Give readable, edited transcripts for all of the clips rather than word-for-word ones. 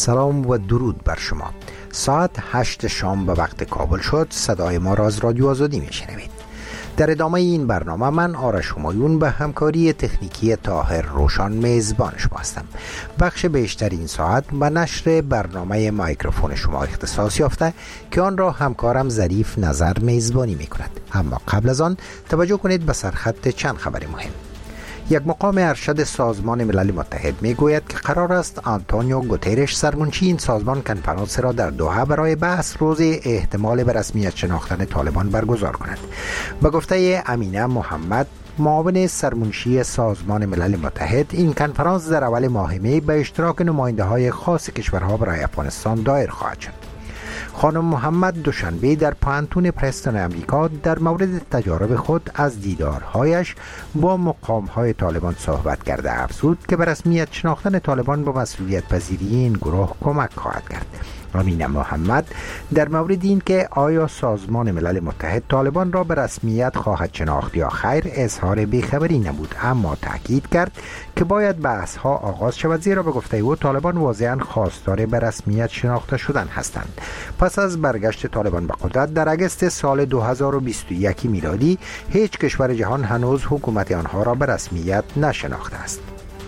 سلام و درود بر شما. ساعت 8 شام به وقت کابل شد. صدای ما را از رادیو آزادی میشنوید. در ادامه این برنامه من آرش همایون به همکاری تکنیکی طاهر روشان میزبان شما هستم. بخش بیشتر این ساعت به نشر برنامه مایکروفون شما اختصاص یافته که آن را همکارم ظریف نظر میزبانی میکند. اما قبل از آن توجه کنید به سرخط چند خبر مهم. یک مقام ارشد سازمان ملل متحد میگوید که قرار است آنتونیو گوترش سرمنشی این سازمان کنفرانس را در دوحه برای بحث روز احتمال به رسمیت شناختن طالبان برگزار کند. به گفته امینه محمد، معاون سرمنشی سازمان ملل متحد، این کنفرانس در اول ماه می به اشتراک نماینده‌های خاص کشورها برای افغانستان دایر خواهد شد. خانم محمد دوشنبه در پانتون پرستون امریکا در مورد تجارب خود از دیدارهایش با مقامهای طالبان صحبت کرده افزود که به رسمیت شناختن طالبان با مسئولیت پذیری این گروه کمک خواهد کرد. امینه محمد در مورد این که آیا سازمان ملل متحد طالبان را به رسمیت خواهد شناخت یا خیر اظهار بیخبری نمود، اما تاکید کرد که باید بحث ها آغاز شود، زیرا به گفته او طالبان واضحاً خواستار به رسمیت شناخته شدن هستند. پس از برگشت طالبان به قدرت در اگست سال 2021 میلادی هیچ کشور جهان هنوز حکومت آنها را به رسمیت نشناخته است.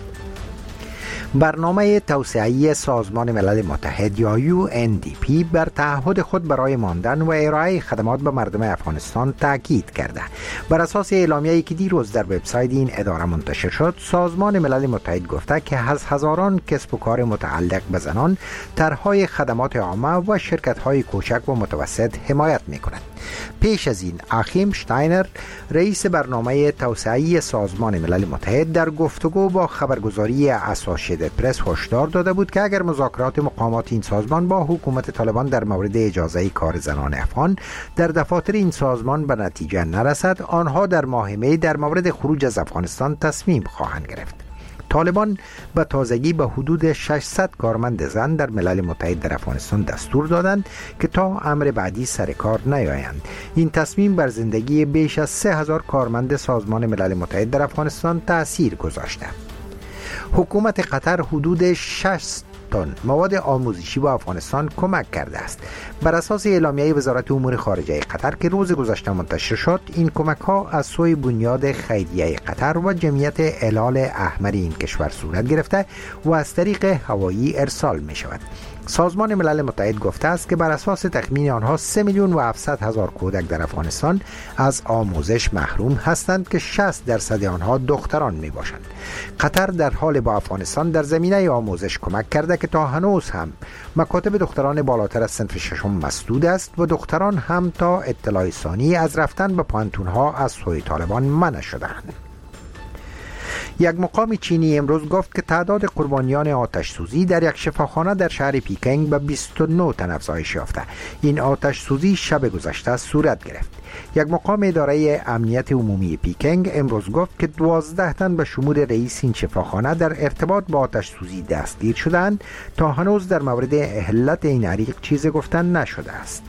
برنامه توسعه‌ای سازمان ملل متحد یا UNDP بر تعهد خود برای ماندن و ارائه خدمات به مردم افغانستان تاکید کرده. بر اساس اعلامیه‌ای که دیروز در وبسایت این اداره منتشر شد، سازمان ملل متحد گفته که از هزاران کسب و کار متعلق به زنان، طرح‌های خدمات عامه و شرکت‌های کوچک و متوسط حمایت می‌کند. پیش از این آخیم شتاینر، رئیس برنامه توسعه‌ای سازمان ملل متحد، در گفتگو با خبرگزاری اسوسییتد پرس هشدار داده بود که اگر مذاکرات مقامات این سازمان با حکومت طالبان در مورد اجازه کار زنان افغان در دفاتر این سازمان به نتیجه نرسد، آنها در ماه می در مورد خروج از افغانستان تصمیم خواهند گرفت. طالبان به تازگی به حدود 600 کارمند زن در ملل متحد در افغانستان دستور دادند که تا امر بعدی سر کار نیایند. این تصمیم بر زندگی بیش از 3000 کارمند سازمان ملل متحد در افغانستان تأثیر گذاشته. حکومت قطر حدود 6 تن مواد آموزشی به افغانستان کمک کرده است. بر اساس اعلامیه وزارت امور خارجه قطر که روز گذشته منتشر شد، این کمک ها از سوی بنیاد خیریه قطر و جمعیت هلال احمر این کشور صورت گرفته و از طریق هوایی ارسال می شود. سازمان ملل متحد گفته است که بر اساس تخمین آنها 3,700,000 کودک در افغانستان از آموزش محروم هستند که 60% آنها دختران می باشند. قطر در حال با افغانستان در زمینه آموزش کمک کرده که تا هنوز هم مکاتب دختران بالاتر از صنف ششم مسدود است و دختران هم تا اطلاع ثانی از رفتن به پانتونها از سوی طالبان منع شدند. یک مقام چینی امروز گفت که تعداد قربانیان آتش سوزی در یک شفاخانه در شهر پیکنگ به 29 تن افزایش یافته. این آتش سوزی شب گذشته صورت گرفت. یک مقام اداره امنیت عمومی پیکنگ امروز گفت که 12 تن به شمول رئیس این شفاخانه در ارتباط با آتش سوزی دستگیر شدند. تا هنوز در مورد علت این حریق چیزی گفتن نشده است.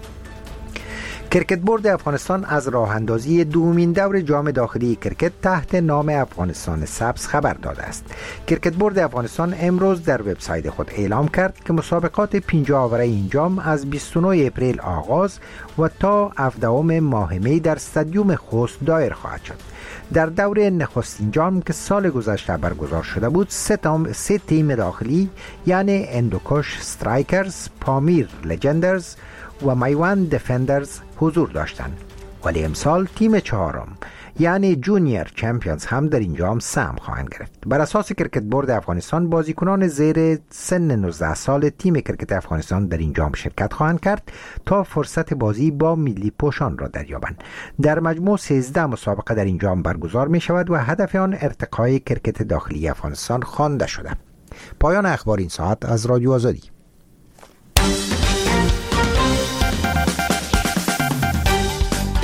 کرکت بورد افغانستان از راه اندازی دومین دور جام داخلی کرکت تحت نام افغانستان سبز خبر داده است. کرکت بورد افغانستان امروز در وبسایت خود اعلام کرد که مسابقات 50 آوره این جام از 29 اپریل آغاز و تا 17 ماه می در استادیوم خوست دایر خواهد شد. در دور نخستین جام که سال گذشته برگزار شده بود، 3 تیم داخلی یعنی اندوکش استرایکرز، پامیر لژندرز و میوند دفندرز حضور داشتند، ولی امسال تیم چهارم یعنی جونیور چمپیونز هم در این جام سهم خواهند گرفت. بر اساس کرکت بورد افغانستان، بازیکنان زیر سن 19 سال تیم کرکت افغانستان در این جام شرکت خواهند کرد تا فرصت بازی با ملی پوشان را دریابند. در مجموع 13 مسابقه در این جام برگزار می شود و هدف آن ارتقای کرکت داخلی افغانستان خوانده شده. پایان اخبار این ساعت از رادیو آزادی.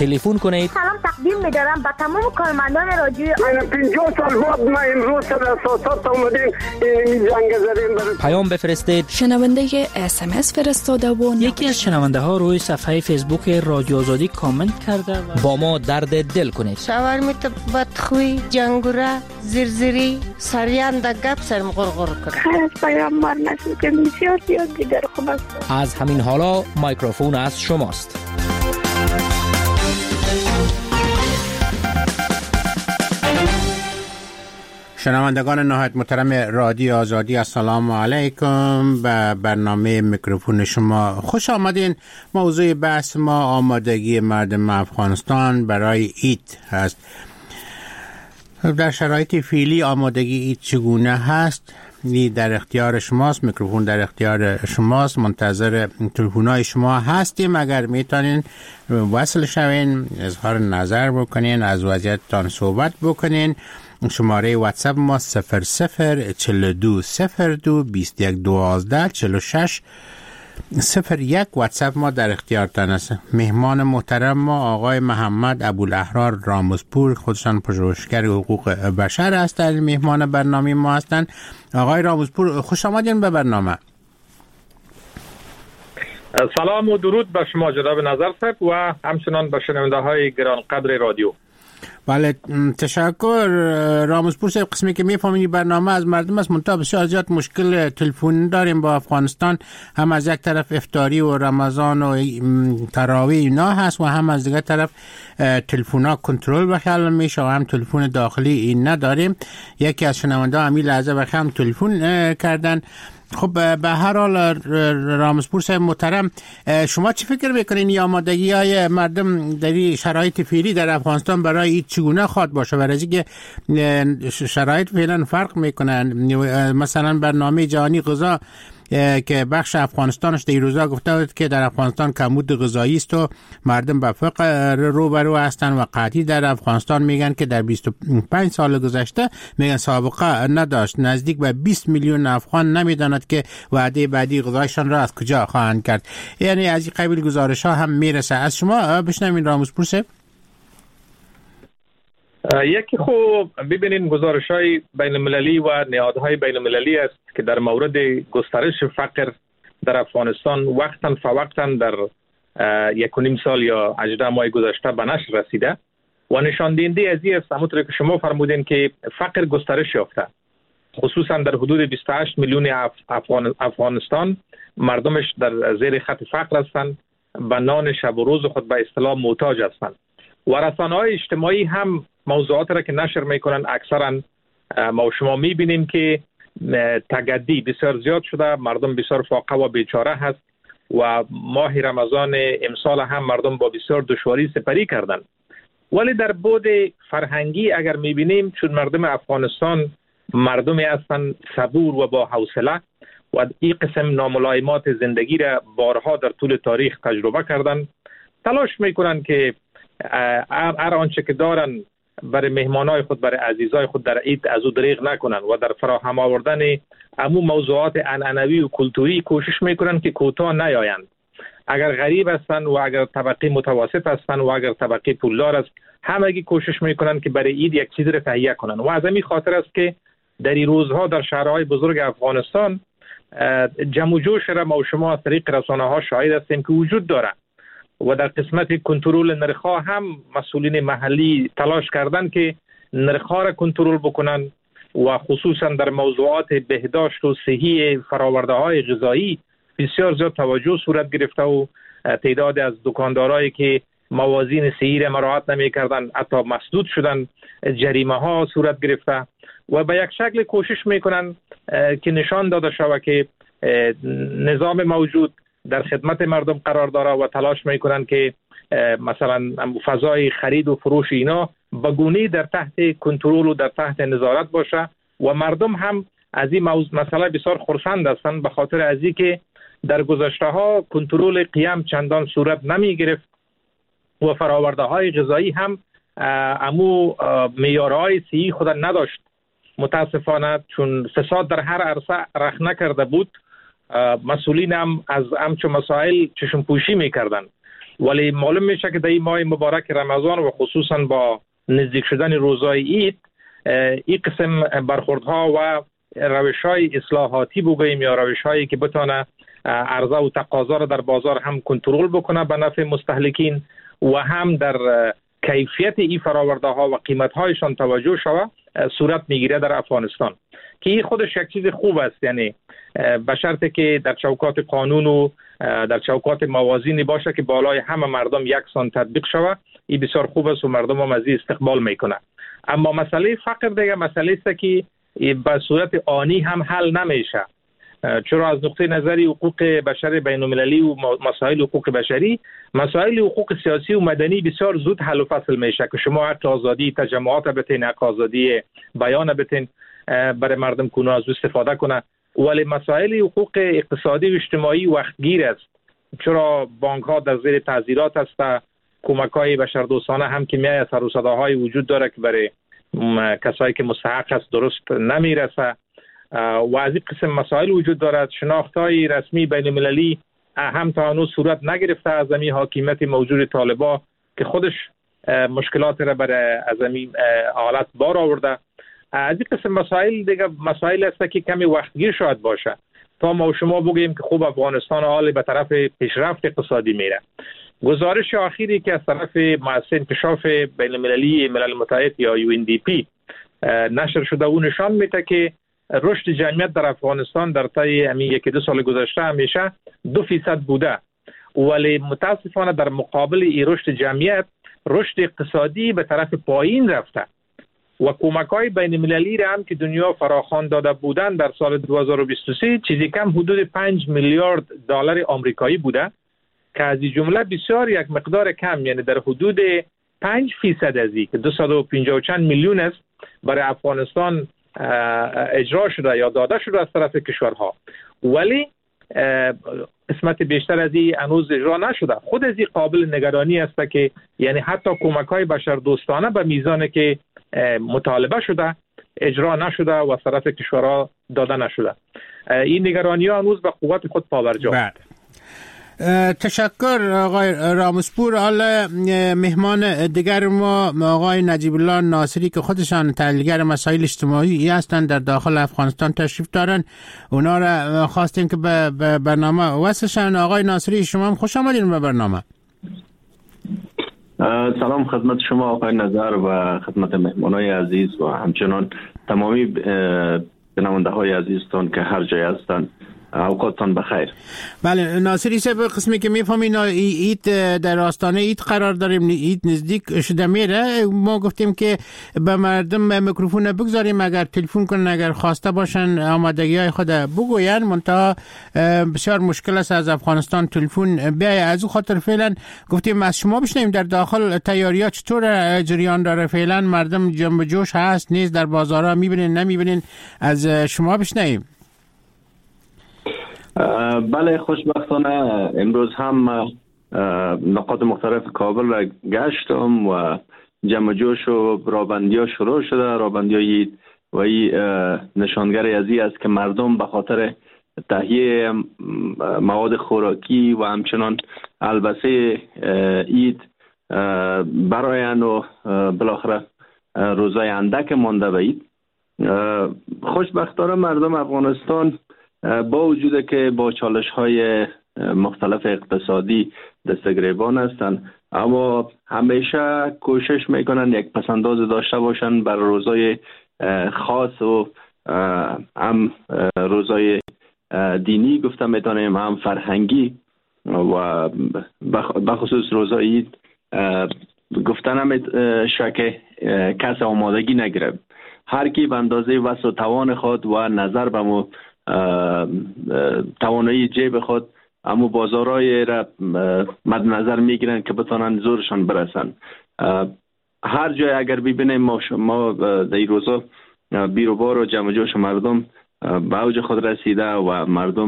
تلفن کنید. سلام تقدیم می‌دارم به تمام کارمندان رادیو. 50 سال بعد ما امروز سر اساسات اومدیم این جنگ زدیم. پیام بفرستید. شنونده SMS فرستاده و یکی از شنونده ها روی صفحه فیسبوک رادیو آزادی کامنت کرده با ما درد دل کنید. شاورمیت بدخوی جنگوره زرزری سریان دا گپ سرم غرغر کنه. خیلی از پیامبر نشد که بسیار دیگر خوب است. از همین حالا میکروفون از شماست. شنوندگان نهایت محترم رادیو آزادی، السلام علیکم. به برنامه میکروفون شما خوش آمدین. موضوع بحث ما آمادگی مردم افغانستان برای عید هست. در شرایط فعلی آمادگی عید چگونه هست؟ در اختیار شماست. میکروفون در اختیار شماست. منتظر تلفن‌های شما هستیم. اگر میتونین وصل شوین، اظهار نظر بکنین، از وضعیتتان صحبت بکنین. شماره واتساپ ما 004221124601 واتساپ ما در اختیارتان است. مهمان محترم ما آقای محمد ابوالاحرار رامزپور، خودشان پژوهشگر حقوق بشر هستند، مهمان برنامه ما هستند. آقای رامزپور خوش آمدین به برنامه. سلام و درود به شما جناب نظر صاحب و همچنان به شنونده های گرانقدر رادیو. بله تشکر رامزپور صاحب. قسمی که میفهمید برنامه از مردم است، منتها بسیار زیاد مشکل تلفن داریم با افغانستان. هم از یک طرف افطاری و رمضان و تراویح اینا هست و هم از دیگر طرف تلفن‌ها کنترل بخیال میشه و هم تلفن داخلی این نداریم. یکی از شنونده امی لحظه بخی هم تلفن کردن. خب به هر حال رامزپور صاحب محترم، شما چی فکر میکنین یا آمادگی های مردم در شرایط فعلی در افغانستان برای این چگونه خواد باشه؟ برای اینکه شرایط فعلا فرق میکنن. مثلا برنامه جهانی غذا که بخش افغانستانش در این روزا گفته بود که در افغانستان کمبود غذایی است و مردم به فقر روبرو هستند و قحطی در افغانستان میگن که در 25 سال گذشته میگن سابقه نداشت. نزدیک به 20 میلیون افغان نمیداند که وعده بعدی غذایشان را از کجا خواهند کرد. یعنی از این قبیل گزارش ها هم میرسه. از شما بشنوین رامزپور صاحب. یکی خوب ببینین گزارش‌های بین‌المللی و نهادهای بین‌المللی است که در مورد گسترش فقر در افغانستان وقتاً فوقتاً در 1.5 سال یا 18 ماه گذشته به نشر رسیده و نشان دهنده از این است، همونطور که شما فرمودین، که فقر گسترش یافته. خصوصاً در حدود 28 میلیون افغانستان مردمش در زیر خط فقر هستند، به نان شب و روز خود به اصطلاح محتاج هستند. و رسانه‌های اجتماعی هم موضوعات را که نشر میکنن اکثرا ما و شما میبینیم که تگدی بسیار زیاد شده، مردم بسیار فاقه و بیچاره هست و ماه رمضان امسال هم مردم با بسیار دشواری سپری کردن. ولی در بعد فرهنگی اگر میبینیم، چون مردم افغانستان مردمی هستند صبور و با حوصله و این قسم ناملایمات زندگی را بارها در طول تاریخ تجربه کردن، تلاش میکنن که هر آنچه که دارن برای مهمانای خود، برای عزیزای خود در عید از او دریغ نکنن و در فراهم آوردن عموم موضوعات عنعنوی و کلتوری کوشش میکنن که کوتاه نیایند. اگر غریب هستن و اگر طبقه متوسط هستن و اگر طبقه پولدار است، همگی کوشش میکنن که برای عید یک چیز را تهیه کنن و از همین خاطر است که در این روزها در شهرهای بزرگ افغانستان جمع و جوش را ما و شما از طریق رسانه‌ها شاهد هستیم که وجود داره و در قسمت کنترل نرخ‌ها هم مسئولین محلی تلاش کردن که نرخ‌ها را کنترل بکنن و خصوصا در موضوعات بهداشت و صحی فرآورده‌های غذایی بسیار زیاد توجه صورت گرفته و تعداد از دکاندارایی که موازین صحی را مراعات نمی‌کردند حتی مسدود شدن، جریمه‌ها صورت گرفته و به یک شکل کوشش می‌کنند که نشان داده شود که نظام موجود در خدمت مردم قرار داره و تلاش میکنن که مثلا فضای خرید و فروش اینا به گونه‌ای در تحت کنترل و در تحت نظارت باشه و مردم هم از این مسئله بسیار خرسند هستند، به خاطر از اینکه در گذشته ها کنترل قیام چندان صورت نمی گرفت و فراورده های غذایی هم امو معیارهای صحی خود نداشت. متاسفانه چون فساد در هر عرصه رخ نکرده بود، مسئولین هم از همچون مسائل چشم پوشی میکردن ولی معلوم میشه که در این ماه مبارک رمضان و خصوصا با نزدیک شدن روزهای عید این قسم برخوردها و روش‌های اصلاحاتی بگوییم یا روش‌هایی که بتونه عرضه و تقاضا را در بازار هم کنترل بکنه به نفع مستهلکین و هم در کیفیت این فراورده‌ها و قیمت‌هایشان توجه شود صورت میگیره در افغانستان که این خودش یک چیز خوب است. یعنی به شرطی که در چوکات قانون و در چوکات موازینی باشه که بالای همه مردم یکسان تطبیق شود، این بسیار خوب است و مردم هم از این استقبال میکنه. اما مسئله فقر دیگه مسئله است که به صورت آنی هم حل نمیشه، چرا از نقطه نظری حقوق بشر بین المللی و مسائل حقوق بشری، مسائل حقوق سیاسی و مدنی بسیار زود حل و فصل میشه که شما حق آزادی تجمعات بتین، حق آزادی بیان بتین برای مردم کنه از استفاده کنه، ولی مسائل حقوق اقتصادی و اجتماعی وقتگیر است، چرا بانک ها در زیر تعذیرات است، کمک های بشردوستانه هم که میای سر و صداهای وجود داره که برای کسایی که مستحق است درست نمیرسه و از این قسم مسائل وجود دارد. شناخت‌های رسمی بین المللی هم تا هنوز صورت نگرفته از این حاکمیت موجود طالبان که خودش مشکلات را برای از این حالت بار آورده. از این قسم مسائل دیگه مسائل است که کمی وقتگیر شاید باشه تا ما و شما بگیم که خوب افغانستان حال به طرف پیشرفت اقتصادی میره. گزارش اخیری که از طرف مؤسسه انکشاف بین المللی ملل متحد یا UNDP نشر شده او نشان میده که رشد جمعیت در افغانستان در طی همین 1-2 سال گذشته همیشه 2% بوده، ولی متاسفانه در مقابل این رشد جمعیت رشد اقتصادی به طرف پایین رفته و کمک‌های بین المللی را هم که دنیا فراخوان داده بودند در سال 2023 چیزی کم حدود 5 میلیارد دلار آمریکایی بوده که از این جمله بسیار یک مقدار کم، یعنی در حدود 5% از این که 250 چند میلیون است برای افغانستان اجرا شده یا داده شده از طرف کشورها، ولی قسمت بیشتر از این هنوز اجرا نشده. خود از این قابل نگرانی است که یعنی حتی کمک‌های بشردوستانه به میزانی که مطالبه شده اجرا نشده و از طرف کشورها داده نشده. این نگرانی‌ها هنوز به قوت خود پابرجا. تشکر آقای رامسپور. حالا مهمان دیگر ما آقای نجیب الله ناصری که خودشان تحلیلگر مسائل اجتماعی هستند در داخل افغانستان تشریف دارن، اونا را خواستیم که به برنامه وصلشن. آقای ناصری شما هم خوش آمدین به برنامه. سلام خدمت شما آقای نظر و خدمت مهمانای عزیز و همچنان تمامی بیننده های عزیزتان که هر جای هستند. اوقاتتان بخیر. بله ناصری صاحب، قسمی که میفهمین عید در آستانه عید قرار داریم، عید نزدیک شده میره، ما گفتیم که به مردم میکروفون بگذاریم اگر تلفن کنن، اگر خواسته باشن آمادگی های خود بگوین، منتها بسیار مشکل است از افغانستان تلفن بیای. از او خاطر فعلا گفتیم از شما بشنیم در داخل تیاری‌ها چطور جریان داره، فعلا مردم جنب جوش هست نیست، در بازارها میبینین نمیبینین، از شما بشنیم. بله خوشبختانه امروز هم نقاط مختلف کابل را گشتم و جمع جوش و رابندی ها شروع شده. رابندی های و این نشانگر از این است که مردم به خاطر تهیه مواد خوراکی و همچنان البسه عید برایان و بالاخره روزای اندک مانده به عید. خوشبختانه مردم افغانستان با وجود که با چالش های مختلف اقتصادی دستگریبان هستند، اما همیشه کوشش میکنن یک پسنداز داشته باشن بر روزای خاص و هم روزای دینی گفته میتونیم، هم فرهنگی و بخصوص روزای عید گفته نمیشه که کس آمادگی نگیره. هر کی به اندازه وسع و توان خود و نظر به توانایی جیب خود اما بازارهای را مد نظر میگیرن که بتونن زورشان برسن. هر جای اگر ببینیم ما در این روزا بیروبار و جمع جوش مردم به اوج خود رسیده و مردم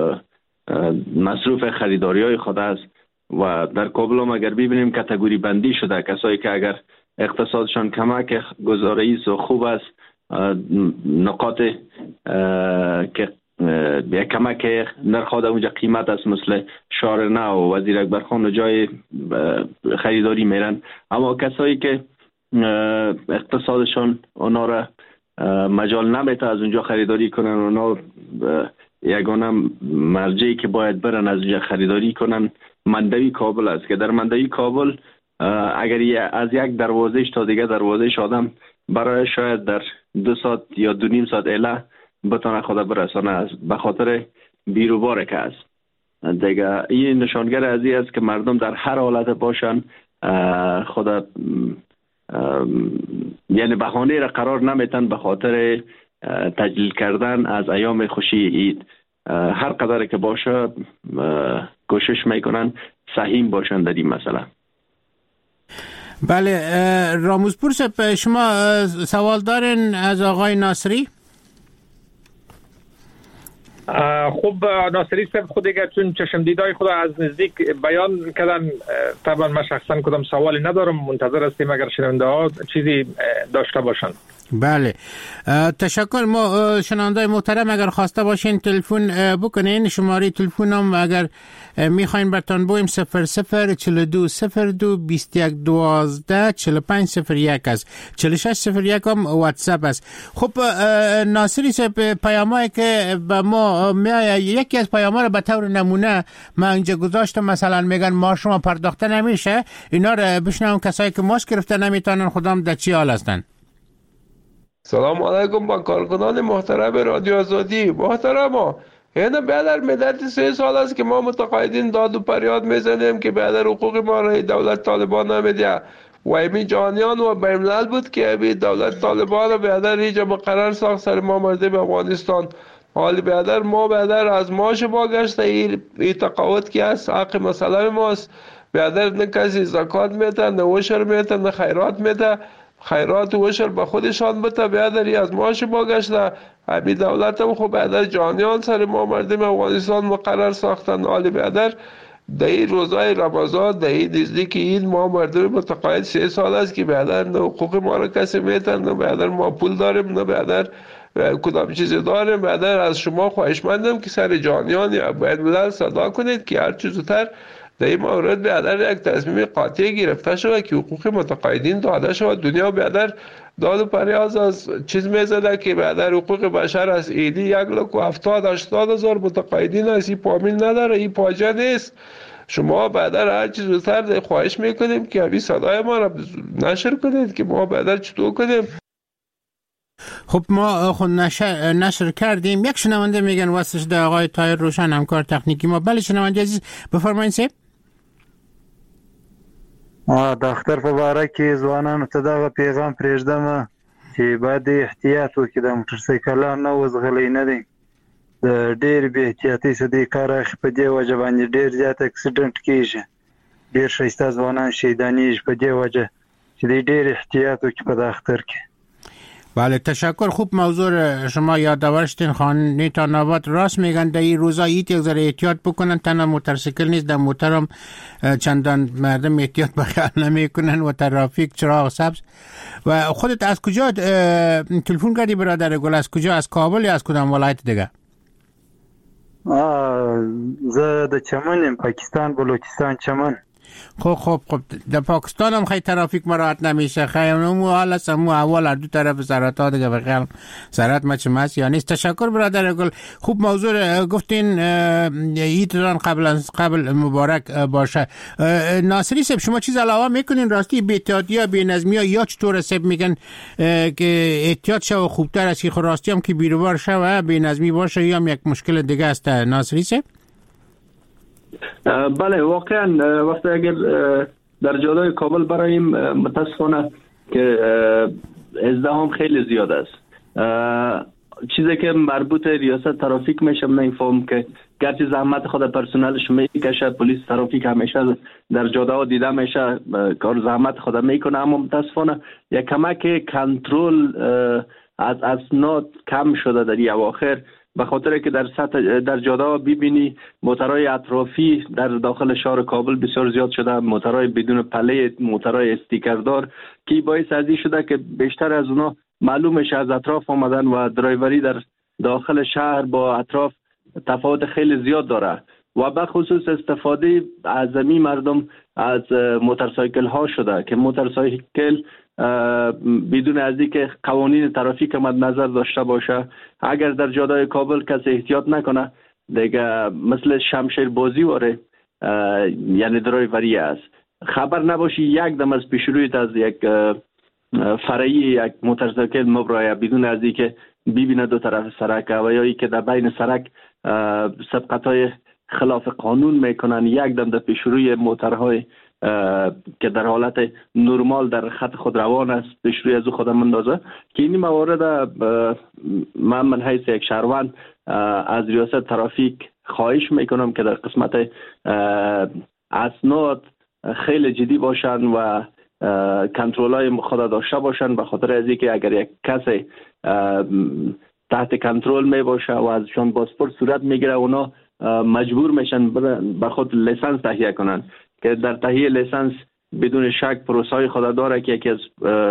مصروف خریداری های خود است و در کابل هم اگر ببینیم کاتگوری بندی شده، کسایی که اگر اقتصادشان کمک گزارش و خوب است، نقاط که یک کمک نرخ در اونجا قیمت است، مثل شارع نو و وزیر اکبرخان جای خریداری میرن. اما کسایی که اقتصادشان اونا را مجال نمیته از اونجا خریداری کنن، اونا یگانه مرجعی که باید برن از اونجا خریداری کنن مندوی کابل است که در مندوی کابل اگر از یک دروازهش تا دیگه دروازهش آدم برای شاید در 2 ساعت یا 2.5 ساعت اله بتونه خود برسانه است، به خاطر بیروباره که است دیگه. این نشانگر از این است که مردم در هر حالت باشن خود یعنی بهانه را قرار نمیتن به خاطر تجلیل کردن از ایام خوشی عید. هر قدر که باشه کوشش میکنن سهیم باشن در این مسئله. بله راموزپور صاحب، شما سوال دارین از آقای ناصری؟ خب ناصری صاحب خود دیگه چون چشم دیدای خود از نزدیک بیان کردن، طبعا من شخصا کدام سوالی ندارم، منتظر هستیم اگر شنونده ها چیزی داشته باشن. بله تشکر. ما شنونده محترم اگر خواسته باشین تلفن بکنین، شماره تلفنم اگر میخواین براتون بویم 0042 02 21 12 45 01 است، 46 01 هم واتساپ است. خب ناصری صاحب، پیامایی که به ما یکی از پیاما رو به طور نمونه من اینجا گذاشتم، مثلا میگن ما شما پرداخته نمیشه، اینا رو بشنوم کسایی که ماسک گرفته نمیتونن خودم در چی حال هستن. سلام علیکم با کارکنان محترم رادیو آزادی. محترم اینه بیادر مدت 3 سال است که ما متقاعدین داد و فریاد میزنیم که بیادر حقوق ما را دولت طالبان نمیده و ایمی جانیان و بیملل بود که ایمی دولت طالبان بیادر اینجا مقرر ساخت سر ما مردم افغانستان. حالی بیادر ما بیادر از ماش با گشته ای تقاوت که است حق مسئله ماست. بیادر نه کسی زکات میده، نه وشر میده، نه خیرات میده. خیرات و وشر به خودشان بده، بیادری از ماش با گشته امی دولت هم خوب بیادر جانیان سر ما مردم افغانستان مقرر ساختن. حالی بیادر در این روزای رمضان در این نزدیک عید ما مردم متقاعد 3 سال است که بیادر نه حقوق ما را کسی میتن، نه بیادر ما پول داریم، نه بیادر کدام چیزی داریم. بیادر از شما خواهشمندم که سر جانیان یا بین الملل صدا کنید که هر چیز زودتر در این مورد بیادر یک تصمیم قاطع گرفته شود که حقوق متقاعدین داده شود. دنیا بیادر داد و پریاز از چیز میزده که بیادر حقوق بشر از ایدی 1,70,000-80,000 متقاعدین است. این پامین نداره، این پاجه نیست. شما بیادر هر چیز زودتر خواهش میکنیم که همین صدای ما را نشر کنید که ما بیادر چطور کنیم. خب ما خود نشر کردیم. یک شنونده میگن واسه شده آقای طاهر روشن همکار تکنیکی ما. بله شنونده عزیز بفرمایید صاحب. دختر په باره کې ځوانانو ته دغه پیغام پرېږدم چې باید احتیاط وکړي، د موټرسایکلان نه وزغلی نه دی، د ډېر بې احتیاطۍ څخه دې کار اخلي، په دې وجه باندې ډېر زیات اکسیډنټ کېږي، ډېر ښایسته ځوانان شهیدانېږي په دې وجه چې دی ډېر احتیاط وکړي په دا اختر کې. بله تشکر. خوب موضوع شما یادآور شدین. خانه تا نوبت راست میگن در این روزا عید یک ذره احتیاط بکنن، تنها موتورسیکل نیست در موترم چندان مردم احتیاط بخیال نمیکنن و ترافیک چراغ سبز. و خودت از کجا تلفن کردی برادر گل؟ از کجا؟ از کابل یا از کدام ولایت دیگه؟ زه د چمن، پاکستان، بلوچستان چمن. خب در پاکستان هم خیلی ترافیک مراعات نمیشه. خیلی مو حالا سمو اول دو طرف سرات ها دیگه بخیال سرات مچماس یا نیست. تشکر برادر گل. خوب موضوع گفتین. عیدتان قبل مبارک باشه. ناصری صاحب شما چیز علاوه میکنین راستی بی احتیاطی یا بی نظمی یا چطور حساب میگن که احتیاط شه و خوبتر است که راستی هم که بیروبار شه و بی نظمی باشه یا هم یک مشکل دیگه است ناصری صاحب؟ بله واقعا وقتی اگر در جاده‌های کابل برایم متاسفانه که ازدحام خیلی زیاد است. چیزی که مربوط ریاست ترافیک میشه من نمی‌فهمم که گرچه زحمت خود پرسنلش میکشه، پلیس ترافیک همیشه در جاده‌ها دیده میشه کار زحمت خود میکنه، اما متاسفانه یک کمک کنترل از اسناد کم شده در این اواخر، به خاطر که در جاده ببینی موترهای اطرافی در داخل شهر کابل بسیار زیاد شده، موترهای بدون پله، موترهای استیکردار که باعث ازی شده که بیشتر از اونا معلوم میشه از اطراف آمدن و درایوری در داخل شهر با اطراف تفاوت خیلی زیاد داره و به خصوص استفاده اعظمی مردم از موتورسایکل ها شده که موتورسایکل بدون از اینکه قوانین ترافیک مد نظر داشته باشه، اگر در جاده‌های کابل کسی احتیاط نکنه دیگه مثل شمشیر بازی واره، یعنی درایوری است. خبر نباشی یک دم از پیشرویت از یک فرعی یک موتورسایکل مبرایه بدون از اینکه ببینه دو طرف سرک و یا اینکه در بین سرک سبقت‌های خلاف قانون میکنن، یک دم در پیشروی موترهای که در حالت نرمال در خط خود روان است پیشروی از خود اندازه که این موارد من حیث یک شهروند از ریاست ترافیک خواهش میکنم که در قسمت اسناد خیلی جدی باشن و کنترل های خود داشته باشن، به خاطر از اینکه اگر یک کسی تحت کنترل می باشه و ازشان پاسپورت صورت میگیره اونا مجبور میشن به خود لیسانس تهیه کنن که در تهیه لیسانس بدون شک پروسه خود داره که یکی از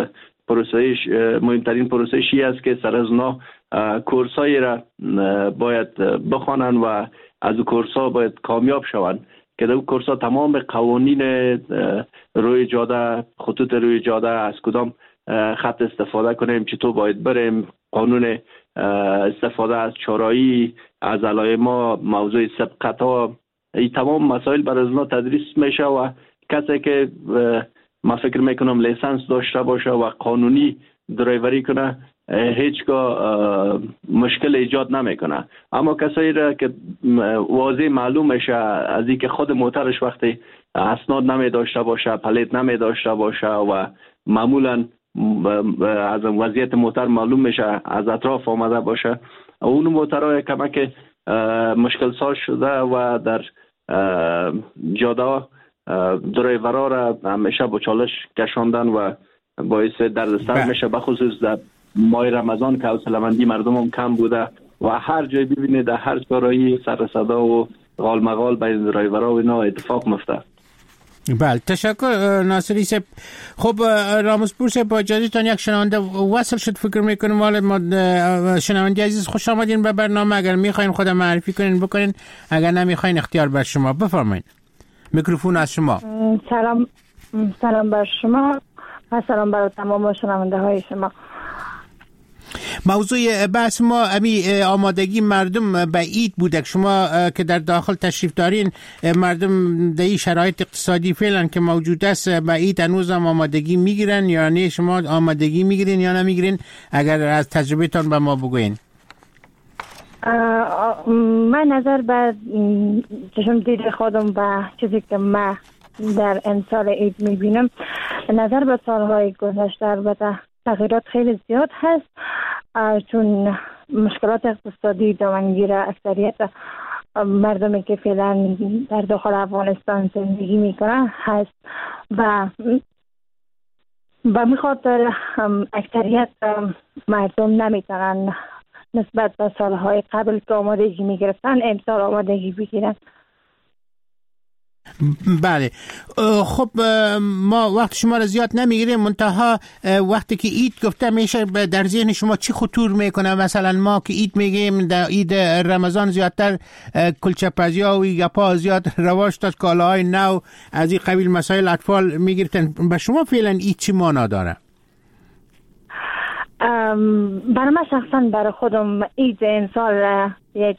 مهمترین پروسه‌ای است که سر از اونا کورسایی را باید بخوانن و از کورس‌ها باید کامیاب شوند که در کورس‌ها تمام قوانین روی جاده، خطوط روی جاده، از کدام خط استفاده کنیم، چطور باید بریم، قانون استفاده از چهارراهی، از علائم موضوع سبقت‌ها، این تمام مسائل برای اونا تدریس میشه و کسی که ما فکر میکنم لیسانس داشته باشه و قانونی درایوری کنه هیچگاه مشکل ایجاد نمیکنه. اما کسایی را که واضح معلوم میشه از اینکه خود موترش وقتی اسناد نمی داشته باشه، پلیت نمی داشته باشه و معمولا از وضعیت موتر معلوم میشه از اطراف آمده باشه، اون موترها کمک مشکل ساز شده و در جاده درایورا را همیشه با چالش کشاندن و باعث دردسر میشه، بخصوص در ماه رمضان که حوصله‌مندی مردم هم کم بوده و هر جای ببینید در هر چهارراهی سر صدا و غال مغال بین درایورا و اینا اتفاق میفته. بله، تشکر ناصری صاحب. خب رامزپور صاحب، با اجازهتان یک شنونده وصل شد، فکر میکنم والا ما شنونده عزیز خوش آمدین به برنامه. اگر میخواین خودم معرفی کنین بکنین، اگر نمیخواین اختیار بر شما، بفرمایید. میکروفون از شما. سلام بر شما و سلام بر تمام شنونده های شما. موضوع بحث ما آمادگی مردم به عید بوده. شما که در داخل تشریف دارین، مردم در این شرایط اقتصادی فعلا که موجود است به عید هنوز هم آمادگی میگیرن یا نه؟ شما آمادگی میگیرین یا نمیگیرین؟ اگر از تجربه تان به ما بگوین. من نظر به چشم دید خودم و چیزی که من در امسال عید میبینم، نظر به سالهای گذشته البته تغییرات خیلی زیاد هست، چون مشکلات اقتصادی دامنگیر اکثریت مردمی که فعلا در داخل افغانستان زندگی میکنن هست و به خاطر اکثریت مردم نمیتونن نسبت به سالهای قبل که آمادگی میگرفتن امسال آمادگی بگیرن. بله، خب ما وقت شما را زیاد نمیگیریم، منتها وقتی که عید گفته میشه در ذهن شما چی خطور میکنه؟ مثلا ما که عید میگیم، در عید رمضان زیادتر کلچه پزیا و گپا زیاد رواج داشت، کالاهای نو از این قبیل مسائل اطفال میگیرتن. به شما فعلا عید چی معنا داره؟ برای من شخصا برای خودم عید امسال یک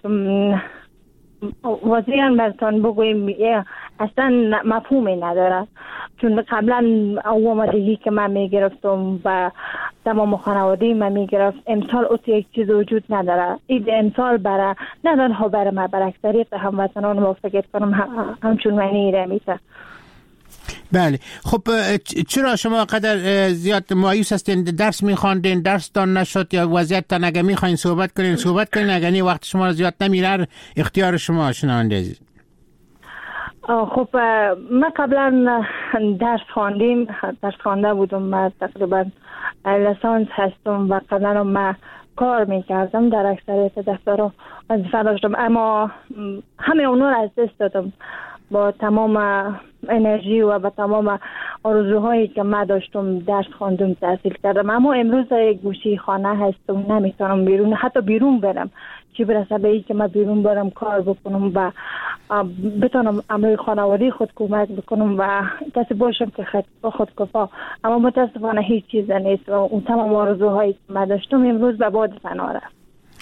واضحاً براتون بگویم اصلا مفهومی نداره، چون قبلا آمادگی که من میگرفتم و تمام خانواده من میگرفت، امسال اوتی یک چیز وجود نداره. عید امسال برای نه تنها برای من، برای اکثریت هموطنان ما فکر کنم همچون معنی رمیته. بله، خب چرا شما قدر زیاد مایوس هستین؟ درس میخواندین، درس تان نشد یا وضعیت تان اگر میخواین صحبت کنین اگر نه وقت شما زیاد نمیره، اختیار شما شنونده عزیز. خب من قبلا درس خوانده بودم، من تقریبا لیسانس هستم و قبلا من کار میکردم در اکثریت دفترها وظیفه داشتم، اما همه اونو را از دست دادم با تمام انرژی و با تمام آرزوهایی که من داشتم درس خواندم، تحصیل کردم، اما امروز در یک گوشه خانه هستم، نمیتونم بیرون، حتی بیرون برم، چی برسه به این که من بیرون برم کار بکنم و بتونم امروی خانوادی خود کمک بکنم و کسی باشم که خود کفا. اما متاسفانه هیچ چیز نیست و اون تمام آرزوهایی که من داشتم امروز به باد فنا رفت.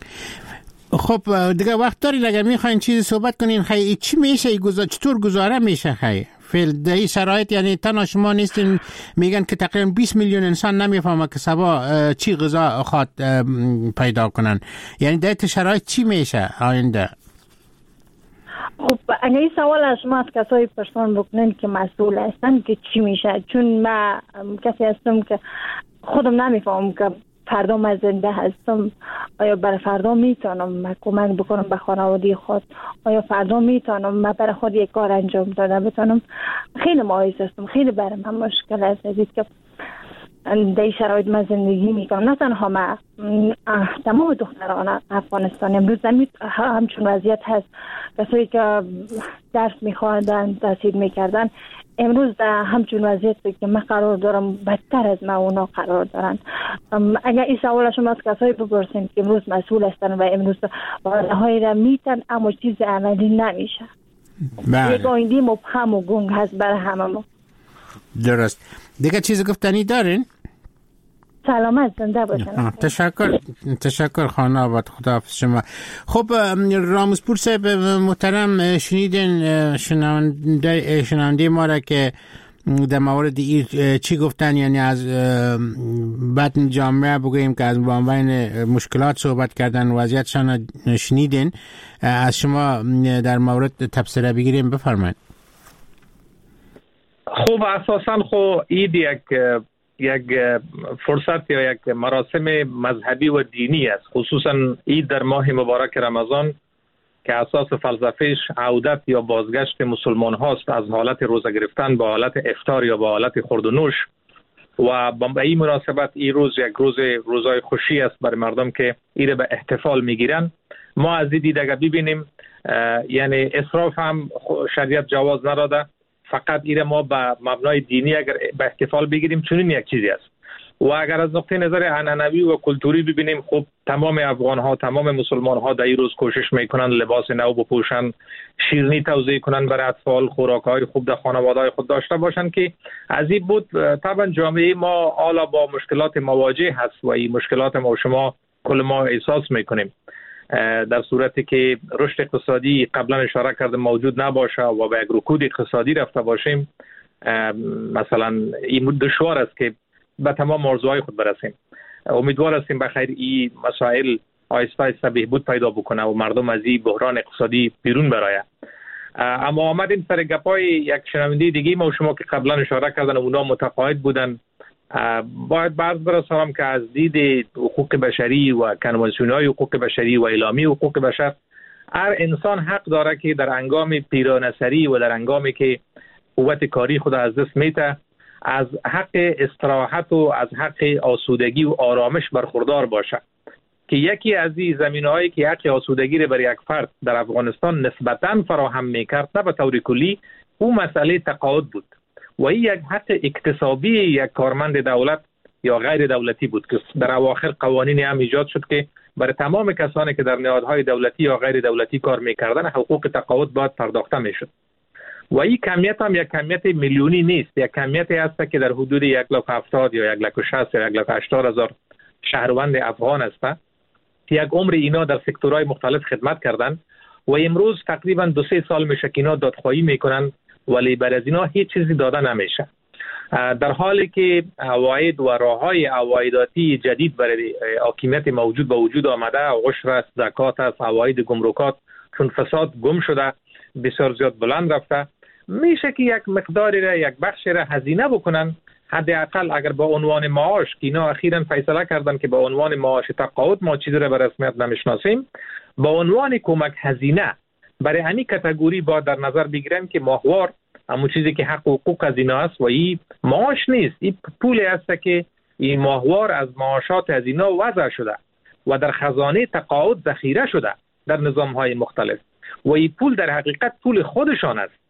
خب دیگه وقت دارید اگر میخواین چیزی صحبت کنین خیلی چی میشه چطور گزاره میشه خیلی فعل در این شرایط؟ یعنی تنها شما نیستین، میگن که تقریبا 20 میلیون انسان نمیفهمه که صبح چی غذا خواد پیدا کنن، یعنی در این شرایط چی میشه آینده؟ خب اگه این سوال از شما از کسایی پرسان بکنن که مسئول هستن که چی میشه، چون من کسی هستم که خودم نمیفهمم که فردا من زنده هستم، آیا برای فردا میتونم کمک بکنم به خانواده خود، آیا فردا میتونم من برای خود یک کار انجام دادم بتونم. خیلی مایوس هستم، خیلی برای من مشکل است که در این شرایط من زندگی میکنم. نه تنها من، تمام دختران افغانستان امروز همچون وضعیت هست. کسایی که درس میخواندن، تحصیل میکردن، امروز در همچون وضعیتی که من قرار دارم بدتر از من اونا قرار دارن. اگر این سوال شما از کسایی بپرسین که امروز مسئول هستن و امروز وعده هایی را میتن اما چیز عملی نمیشه، یک آینده مبهم و گنگ هست برای همه ما. درست. دیگه چیز گفتنی دارین؟ سلامت، زنده باشن. تشکر خانم آباد، خداحافظ شما. خب رامزپور صاحب محترم، شنیدین شنونده ما را که در مورد چی گفتن، یعنی از بطن جامعه بگوییم که از بین مشکلات صحبت کردن، وضعیتشان شنیدین. از شما در مورد تبصره بگیریم، بفرمایید. خب اساساً عید یک فرصت یا یک مراسم مذهبی و دینی است، خصوصا عید در ماه مبارک رمضان که اساس فلسفهش عودت یا بازگشت مسلمان هاست از حالت روزه گرفتن به حالت افطار یا به حالت خورد و نوش. و به این مناسبت این روز یک روزای خوشی است برای مردم که این به احتفال میگیرن. ما از این دیدگاه ببینیم یعنی اسراف هم شریعت جواز نداده، فقط ایره ما به مبنای دینی اگر به احتفال بگیریم چنین یک چیزی است. و اگر از نقطه نظر عنعنوی و کلتوری ببینیم، خب تمام افغان ها، تمام مسلمان ها در این روز کوشش میکنن لباس نو بپوشن، شیرینی توزیع کنن برای اطفال، خوراک های خوب در خانواده های خود داشته باشن که از این بود طبعا جامعه ما حالا با مشکلات مواجه هست و این مشکلات ما و شما کل ما احساس میکنیم. در صورتی که رشد اقتصادی قبلا اشاره کرده موجود نباشه و به یک رکود اقتصادی رفته باشیم، مثلا این دشوار است که به تمام آرزوهای خود برسیم. امیدوار هستیم بخیر این مسائل آهسته آهسته بهبود پیدا بکنه و مردم از این بحران اقتصادی بیرون برآید. اما آمدیم سر گپای یک شنونده دیگه ما و شما که قبلا اشاره کردن اونا متقاعد بودن. باید برز برسانم که از دید حقوق بشری و کنوانسیون‌های حقوق بشری و اعلامیه حقوق بشر، هر انسان حق داره که در هنگام پیرانسری و در هنگامی که قوت کاری خود از دست میته از حق استراحت و از حق آسودگی و آرامش برخوردار باشه، که یکی از این زمینه‌هایی که حق آسودگی را برای یک فرد در افغانستان نسبتاً فراهم میکرد نه به طور کلی، او مسئله تقاعد بود و این یک حق اکتسابی یک کارمند دولت یا غیر دولتی بود که در اواخر قوانین هم ایجاد شد که برای تمام کسانی که در نهادهای دولتی یا غیر دولتی کار میکردن حقوق تقاعد باید پرداخته میشد. و این کمیت هم یک کمیت میلیونی نیست، یک کمیتی است که در حدود 170 یا 160 یا 180,000 شهروند افغان است که یک عمر اینا در سکتورهای مختلف خدمت کردن و امروز تقریبا 2-3 سال میشه که اینا دادخواهی میکنن ولی بر از اینا هیچ چیزی داده نمیشه، در حالی که عواید و راههای عوایداتی جدید برای حاکمیت موجود به وجود آمده، عشر است، زکات است، عواید گمرکات چون فساد گم شده بسیار زیاد بلند رفته، میشه که یک مقداری را یک بخشی را هزینه بکنن. حداقل اگر با عنوان معاش که اینا اخیراً فیصله کردن که با عنوان معاش تقاعد ما چیزی را به رسمیت نمیشناسیم، با عنوان کمک هزینه برای همین کاتگوری با در نظر بگیرن که ماهوار همون چیزی که حق و حقوق از اینا است و این معاش نیست، این پولی است که این ماهوار از معاشات از اینا وضع شده و در خزانه تقاعد ذخیره شده در نظام‌های مختلف و این پول در حقیقت پول خودشان است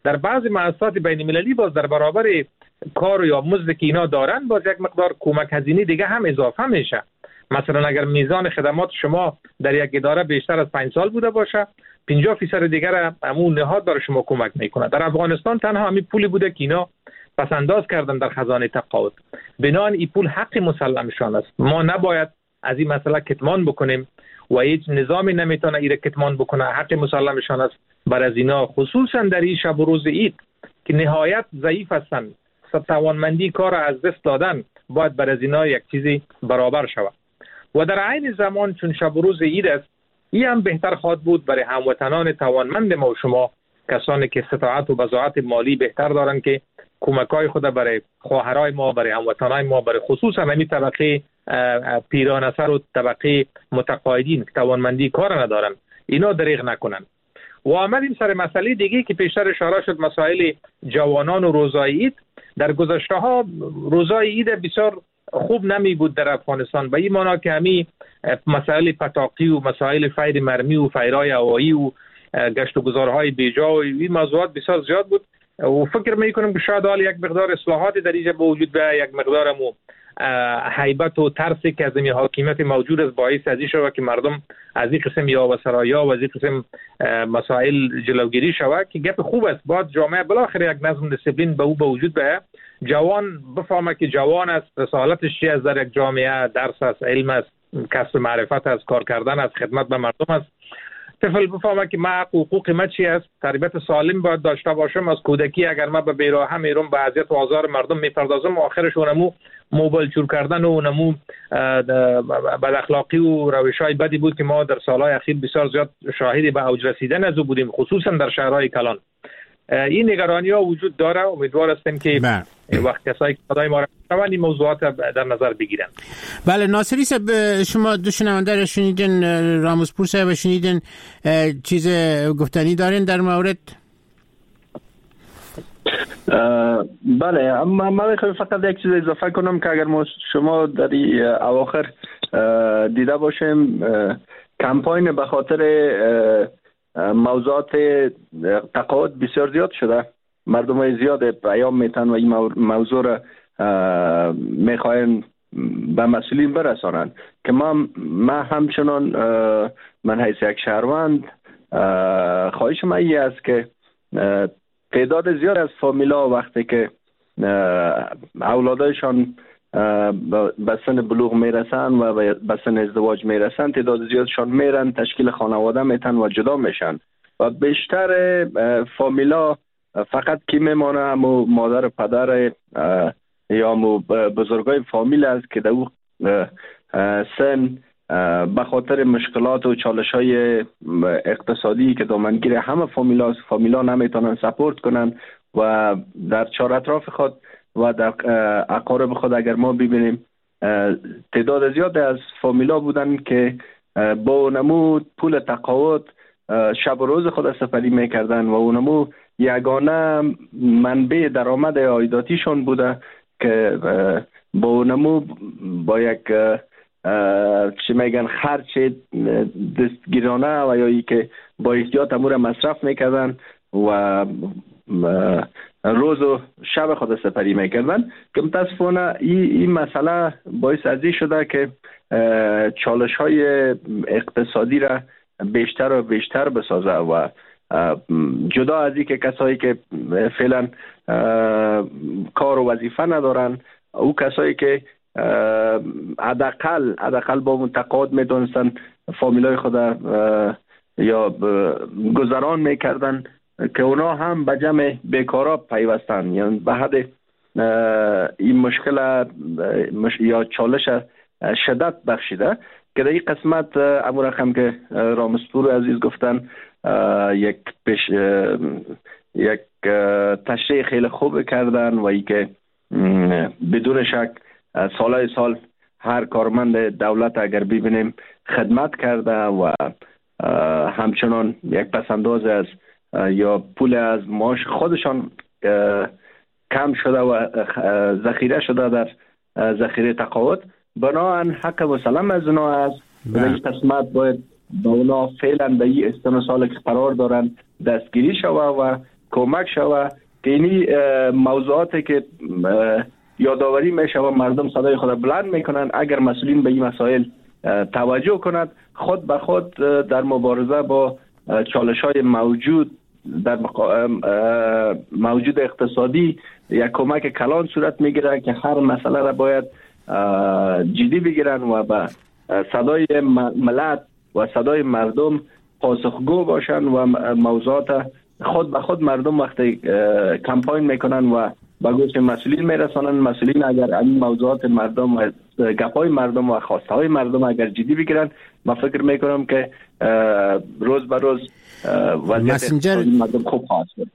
در بعضی مؤسسات بین المللی باز در برابر کار یا مزد که اینا دارن باز یک مقدار کمک هزینه دیگه هم اضافه میشه. مثلا اگر میزان خدمات شما در یک اداره بیشتر از 5 سال بوده باشه 50% دیگر همون نهاد برای شما کمک میکنه. در افغانستان تنها همین پولی بوده که اینا پس انداز کردن در خزانه تقاعد. بنابراین این پول حق مسلمشان است. ما نباید از این مسئله کتمان بکنیم و هیچ نظامی نمیتونه ایره کتمان بکنه. حق مسلمشان است بر از اینا، خصوصا در این شب و روز عید که نهایت ضعیف هستند، توانمندی کار از دست دادن، باید بر از اینا یک چیزی برابر شود. و در عین زمان چون شب و روز عید است، این هم بهتر خواهد بود برای هموطنان توانمند ما و شما، کسانی که استطاعت و بضاعت مالی بهتر دارن که کمکای خود برای خواهرای ما، برای هموطنای ما، برای خصوصا همین طبقه پیرانسر و طبقه متقاعدین که توانمندی کار ندارن، اینا دریغ نکنن. و آمدیم سر مسئله دیگه که پیشتر اشاره شد، مسائل جوانان و روزای عید. در گذشته ها روزای عید بسیار خوب نمی بود در افغانستان، به این معنا که همین مسائل پتاقی و مسائل فیر مرمی و فیرای هوایی و گشت و گذارهای بیجا و این موضوعات بسیار زیاد بود و فکر میکنم که شاید حال یک مقدار اصلاحات در اینجا وجود به یک مقدار هیبت و ترسی که از این حاکمیت موجود است باعث از این شود که مردم از این قسم یا و سرایا و از این قسم مسائل جلوگیری شود، که گپ خوب است. باید جامعه بالاخره یک نظم دسیپلین به او به وجود بیاید، جوان بفهمه که جوان است، رسالتش چی است در یک جامعه، درس است، علم است، کسب معرفت است، کار کردن است، خدمت به مردم است. طفل بفهمه که ما حقوق ما چی است، تربیت سالم باید داشته باشم. از کودکی اگر ما به بیراه میرم به اذیت و آزار مردم میپردازم، آخرش اونمو موبایل چور کردن و اونمو بد اخلاقی و روش‌های بدی بود که ما در سالهای اخیر بسیار زیاد شاهد به اوج رسیدن از او بودیم، خصوصا در شهرهای کلان. این نگرانی‌ها وجود داره. امیدوار هستیم که وقت کسایی که صدای ما را این موضوعات در نظر بگیرن. بله ناصری صاحب، شما دو شنونده را شنیدین، رامزپور صاحب شنیدین، چیز گفتنی دارین در مورد؟ بله، اما من فقط یک چیز اضافه کنم که اگر شما در اواخر دیده باشیم کمپاین به خاطر موضوعات تقاعد بسیار زیاد شده، مردم های زیاد پیام میتن و این موضوع را میخواین به مسئولین برسانند که ما همچنان من حیث یک شهروند خواهش من این است که تعداد زیاد از فامیلا وقتی که اولادایشان به سن بلوغ میرسن و به سن ازدواج میرسن، تعداد زیادشان میرن تشکیل خانواده میتن و جدا میشن و بیشتر فامیلا فقط کی میمانه؟ همو مادر و پدر یا همو بزرگای فامیل است که در او سن به خاطر مشکلات و چالش های اقتصادی که دامنگیر همه فامیلا نمیتونن سپورت کنن و در چهار اطراف خود و در اقارب خود اگر ما ببینیم تعداد زیاد از فامیلا بودن که با اونمو پول تقاعد شب و روز خود سپری میکردن و اونمو یگانه منبع درآمد عایداتیشون بوده که با اونمو با یک چی میگن خرچ دستگیرانه و یا ای که با احتیاط امور مصرف میکردن و روز و شب خود سپری میکردن که متاسفانه این مسئله باعث از این شده که چالش های اقتصادی را بیشتر و بیشتر بسازه و جدا از این که کسایی که فعلا کار و وظیفه ندارن، او کسایی که حداقل با متقاعد میتونستن فامیلای خود یا گذران میکردن که اونا هم به جمع بیکارا پیوستن، یعنی به حد این مشکل یا چالش شدت بخشیده که در این قسمت امور رقم که رامزپور عزیز گفتن یک تشریح خیلی خوب کردن و ای که بدون شک سالهای سال هر کارمند دولت اگر ببینیم خدمت کرده و همچنان یک پسنداز از یا پول از معاش خودشان کم شده و ذخیره شده در ذخیره تقاعد، بنابراین حق مسلم از اونا است. در این قسمت باید با اونا فعلا به این استثنا سال که قرار دارن دستگیری شوه و کمک شود که اینی موضوعاتی که یادآوری میشه و مردم صدای خود بلند میکنن، اگر مسئولین به این مسائل توجه کنند، خود به خود در مبارزه با چالش‌های موجود اقتصادی یک کمک کلان صورت میگیره که هر مسئله را باید جدی بگیرن و به صدای ملت و صدای مردم پاسخگو باشن و موضوعات خود به خود مردم وقتی کمپاین میکنن و با گوش مسئولین میرسانن، مسئولین اگر این موضوعات مردم و گپای مردم و خواسته های مردم اگر جدی بگیرن، من فکر میکنم که روز به روز وضعیت مردم خوب خواهد شد.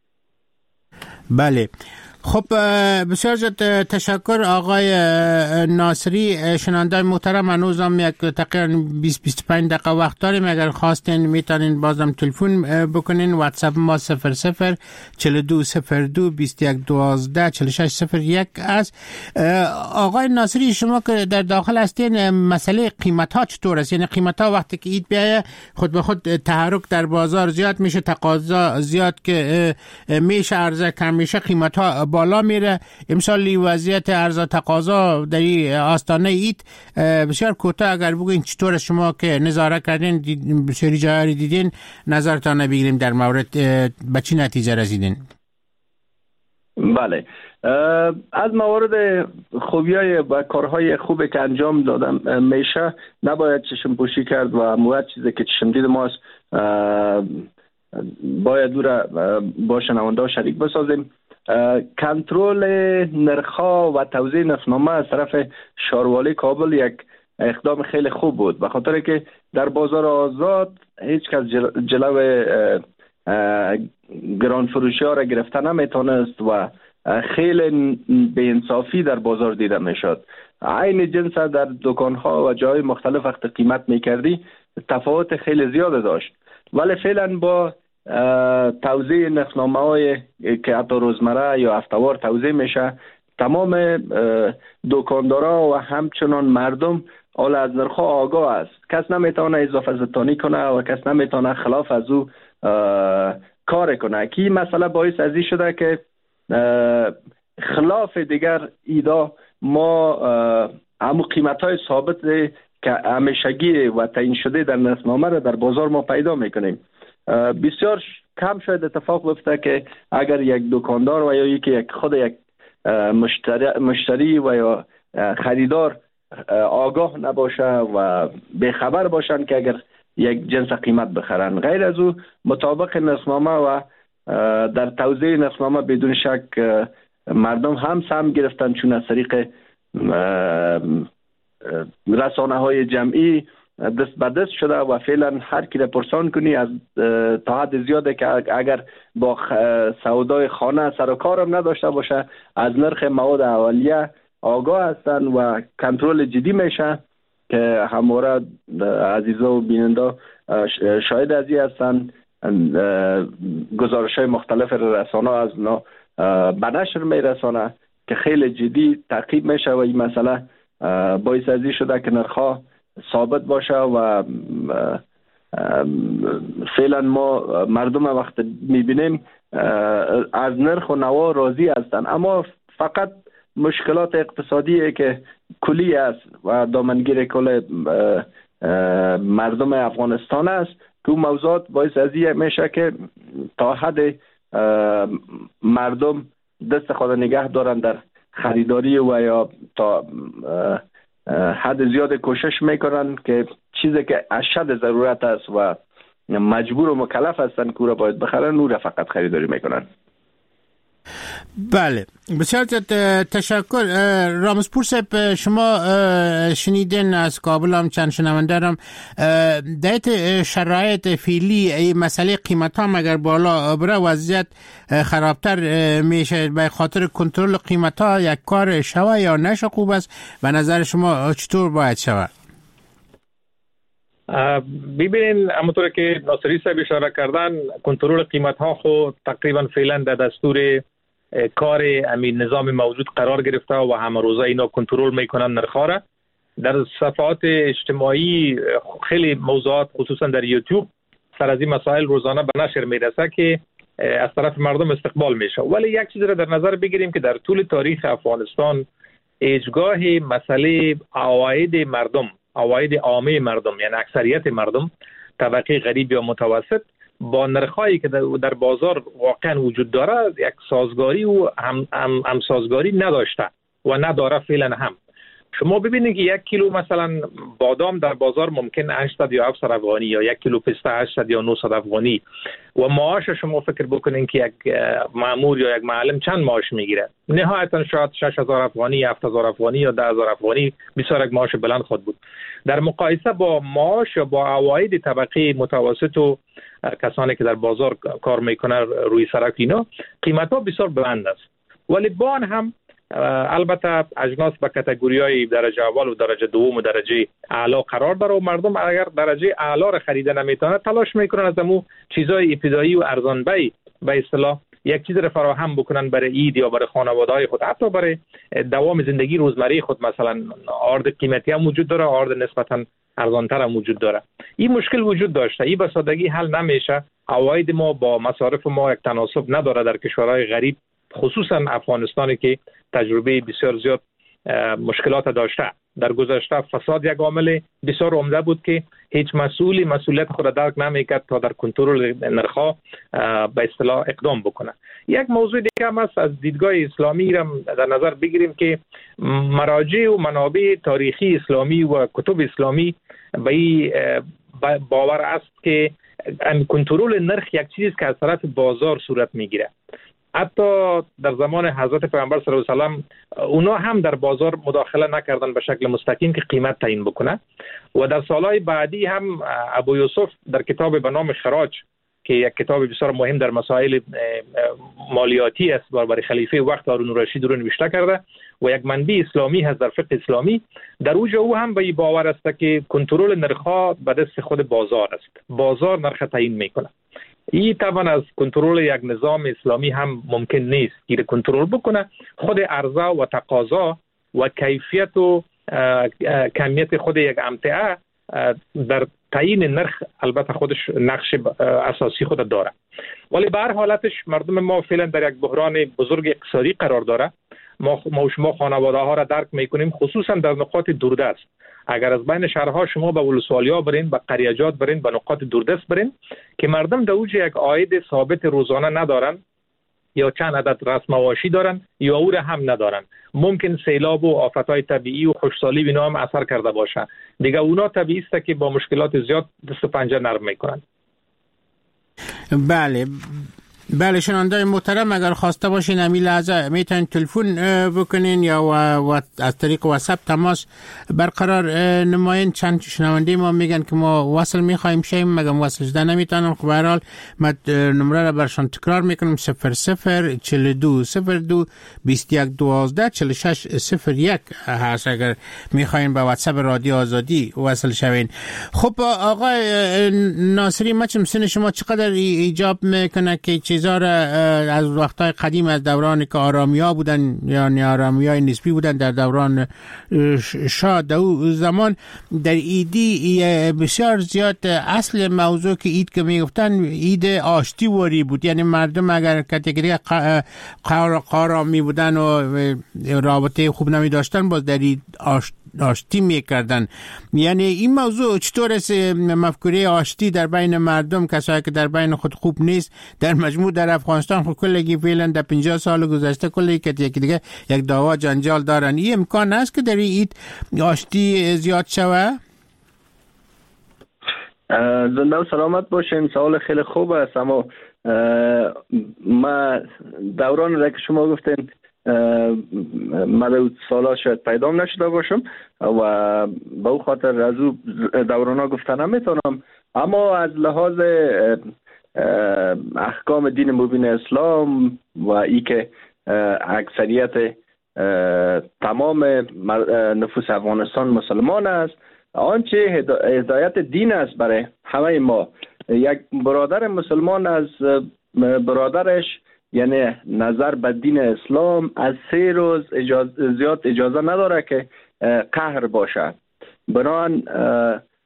بله، خب بسیار زیاد تشکر آقای ناصری. شنوندگان محترم، هنوز هم یک تقریبا 20-25 دقیقه وقت داریم. اگر خواستین میتونین بازم تلفن بکنین. واتساپ ما 00 42 02 21 12 46 01 است. آقای ناصری، شما که در داخل هستین، مسئله قیمت ها چطور است؟ یعنی قیمت ها وقتی که اید بیایه خود به خود تحرک در بازار زیاد میشه، تقاضا زیاد که میشه، عرضه کم میشه، قیمت ها بالا میره. امسال وضعیت عرضه تقاضا در آستانه اید بسیار کوتاه اگر بگوین چطور شما که نظاره کردین، بسیاری جایی دیدین، نظرتان بگیریم در مورد به چی نتیجه رسیدین؟ بله، از موارد خوبیای و کارهای خوبی که انجام دادم میشه نباید چشم پوشی کرد و مواد چیزی که چشم دید ماست باید دور با شنونده شریک بسازیم. کنترل نرخ‌ها و توزیع نرخنامه از طرف شاروالی کابل یک اقدام خیلی خوب بود، به خاطر که در بازار آزاد هیچ کس جلو گران فروشی ها را گرفته نمیتونست و خیلی بی‌انصافی در بازار دیده میشد. عین جنس در دکان‌ها و جای مختلف وقت قیمت میکردی تفاوت خیلی زیاد داشت، ولی فعلا با توزیع نرخنامه های که حتی روزمره یا هفته‌وار توزیع میشه، تمام دکاندارا و همچنان مردم حال از نرخ آگاه است. کس نمیتونه اضافه ستانی کنه و کس نمیتونه خلاف از او کار کنه، که این مسئله باعث ازی شده که خلاف دیگر ایدا ما همون قیمت های ثابت که همیشگی و تعیین شده در نرخنامه را در بازار ما پیدا میکنیم. بسیار کم شاید اتفاق بیفته که اگر یک دکاندار و یا یک خود یک مشتری و یا خریدار آگاه نباشه و بخبر باشن که اگر یک جنس قیمت بخرن، غیر از او مطابق نرخنامه و در توزیع نرخنامه بدون شک مردم هم سهم گرفتن، چون از طریق رسانه های جمعی دست به دست شده و فعلا هر کی را پرسان کنی از تا حد زیاده که اگر با سودای خانه سر و کارم نداشته باشه از نرخ مواد اولیه آگاه هستن و کنترل جدی میشه که همواره عزیزا و بیننده شاهد ازی هستن. گزارش های مختلف رسانه از نا به نشر میرسانه که خیلی جدی تعقیب میشه و این مسئله باعث ازی شده که نرخ ثابت باشه و فعلا ما مردم وقت میبینیم از نرخ و نوا راضی هستن، اما فقط مشکلات اقتصادی که کلی است و دامنگیر کل مردم افغانستان است که اون موضوعات باعث ازی میشه که تا حد مردم دست خود نگه دارن در خریداری و یا تا حد زیاد کوشش میکنن که چیزی که اشد ضرورت است و مجبور و مکلف هستن که را باید بخرن او را فقط خریداری میکنن. بله، بسیار تشکر. رامزپور صاحب، شما شنیدین از کابل هم چند شنونده هم در شرایط فعلی ای مسئله قیمت ها مگر بالا بره وضعیت خرابتر میشه، به خاطر کنترل قیمت ها یک کار شوه یا نشه خوب است؟ به نظر شما چطور باید شوه؟ ببینین همونطور که ناصری صاحب اشاره کردن، کنترل قیمت ها خود تقریبا فعلا در دستور کار امین نظام موجود قرار گرفته و همه روزه اینا کنترل میکنن نرخ‌ها را. در صفحات اجتماعی خیلی موضوعات خصوصا در یوتیوب سر از این مسائل روزانه به نشر میرسه که از طرف مردم استقبال میشه. ولی یک چیز را در نظر بگیریم که در طول تاریخ افغانستان هیچگاه مسئله عواید مردم، عواید عامه مردم، یعنی اکثریت مردم، طبقه غریب یا متوسط، با نرخایی که در بازار واقعا وجود داره یک سازگاری و همسازگاری نداشته و نداره فعلا هم. شما ببینید که 1 کیلو مثلا بادام در بازار ممکن 800 یا 700 افغانی یا 1 کیلو پسته 800 یا 900 افغانی و معاش شما فکر بکنین که یک مأمور یا یک معلم چند معاش میگیره؟ نهایتا شاید 6000 افغانی، 7000 افغانی یا 10000 افغانی بسیار یک معاش بلند خود بود. در مقایسه با معاش یا با عواید طبقه متوسط و کسانی که در بازار کار میکنه روی سرک اینا قیمت‌ها بسیار بلند است. ولی با آن هم البته اجناس به کاتگوری‌های درجه اول و درجه دوم و درجه اعلی قرار داره و مردم اگر درجه اعلی را خریده نمیتونه تلاش میکنن از امو چیزای ابتدایی و ارزان به اصطلاح یک چیز را فراهم بکنن برای عید یا برای خانواده‌های خود، حتی برای دوام زندگی روزمره خود. مثلا آرد قیمتی هم وجود داره، آرد نسبتاً ارزان‌تر هم وجود داره. این مشکل وجود داشته، این به سادگی حل نمیشه. عواید ما با مصارف ما یک تناسب نداره در کشورهای غریب، خصوصا افغانستانی که تجربه بسیار زیاد مشکلات داشته. در گذشته فساد یک عامل بسیار عمده بود که هیچ مسئولی مسئولیت خود را درک نمیکرد تا در کنترل نرخ‌ها به اصطلاح اقدام بکنه. یک موضوع دیگه هم است، از دیدگاه اسلامی را در نظر بگیریم که مراجع و منابع تاریخی اسلامی و کتب اسلامی به این باور است که کنترل نرخ یک چیزی که از طرف بازار صورت میگیره. حتی در زمان حضرت پیامبر صلی الله علیه و سلم اونا هم در بازار مداخله نکردن به شکل مستقیم که قیمت تعیین بکنه و در سالهای بعدی هم ابو یوسف در کتاب به نام خراج که یک کتاب بسیار مهم در مسائل مالیاتی است برای خلیفه وقت هارون الرشید رو نوشته کرده و یک منبع اسلامی هست در فقه اسلامی. در او هم به این باور است که کنترل نرخ‌ها به دست خود بازار است، بازار نرخ تعیین میکنه. این طبعا از کنترل یک نظام اسلامی هم ممکن نیست که کنترل بکنه. خود عرضه و تقاضا و کیفیت و کمیت خود یک امتعه در تعیین نرخ البته خودش نقش اساسی خود داره. ولی به هر حالتش مردم ما فعلا در یک بحران بزرگ اقتصادی قرار داره. ما شما خانواده ها را درک میکنیم، خصوصا در نقاط دوردست. اگر از بین شهرها شما به ولسوالیا برین، به قریجات برین، به نقاط دوردست برین که مردم در اوج یک عاید ثابت روزانه ندارن یا چند عدد رسم معاشی دارن یا او را هم ندارن. ممکن سیلاب و آفتهای طبیعی و خشکسالی اینا هم اثر کرده باشه. دیگه اونا طبیعی است که با مشکلات زیاد دست و پنجه نرم میکنن. بله شنوندای محترم، اگر خواسته باشین همین لحظه میتونین تلفن بکنین یا از طریق واتساپ تماس برقرار نماین. چند شنونده ما میگن که ما وصل میخوایم شیم مگم وصل شده نمیتونم. خب به هر حال من نمره را برشان تکرار میکنم: 0042 02 21 12 46 01 هست اگر میخواین به واتساپ رادیو آزادی وصل شوین. خب آقای ناصری، مچم سن شما چقدر ایجاب میکنه که چیزا را از وقتهای قدیم، از دوران که آرامیا بودن یا آرامیای نسبی بودن در دوران شاه، در زمان در ایدی بسیار زیاد اصل موضوع که اید که میگفتن اید آشتی واری بود. یعنی مردم اگر کاتگوری قارامی بودن و رابطه خوب نمی داشتن باز در اید آشتی میکردن. یعنی این موضوع چطور است مفکوره آشتی در بین مردم، کسایی که در بین خود خوب نیست، در مجموع در افغانستان خود کلگی فعلا در 50 سال گذشته کلی که یکی دیگه یک دعوا جنجال دارن، این امکان است که در این آشتی زیاد شوه؟ زنده و سلامت باشین. سوال خیلی خوب است، اما ما دوران را که شما گفتین من سالا شاید پیدا نشده باشم و به او خاطر از او دورانا گفتن نمیتونم، اما از لحاظ احکام دین مبین اسلام و ای که اکثریت تمام نفوس افغانستان مسلمان است، آنچه هدایت دین است برای همه ما. یک برادر مسلمان از برادرش یعنی نظر به دین اسلام از 3 روز زیاد اجازه نداره که قهر باشه. بنابراین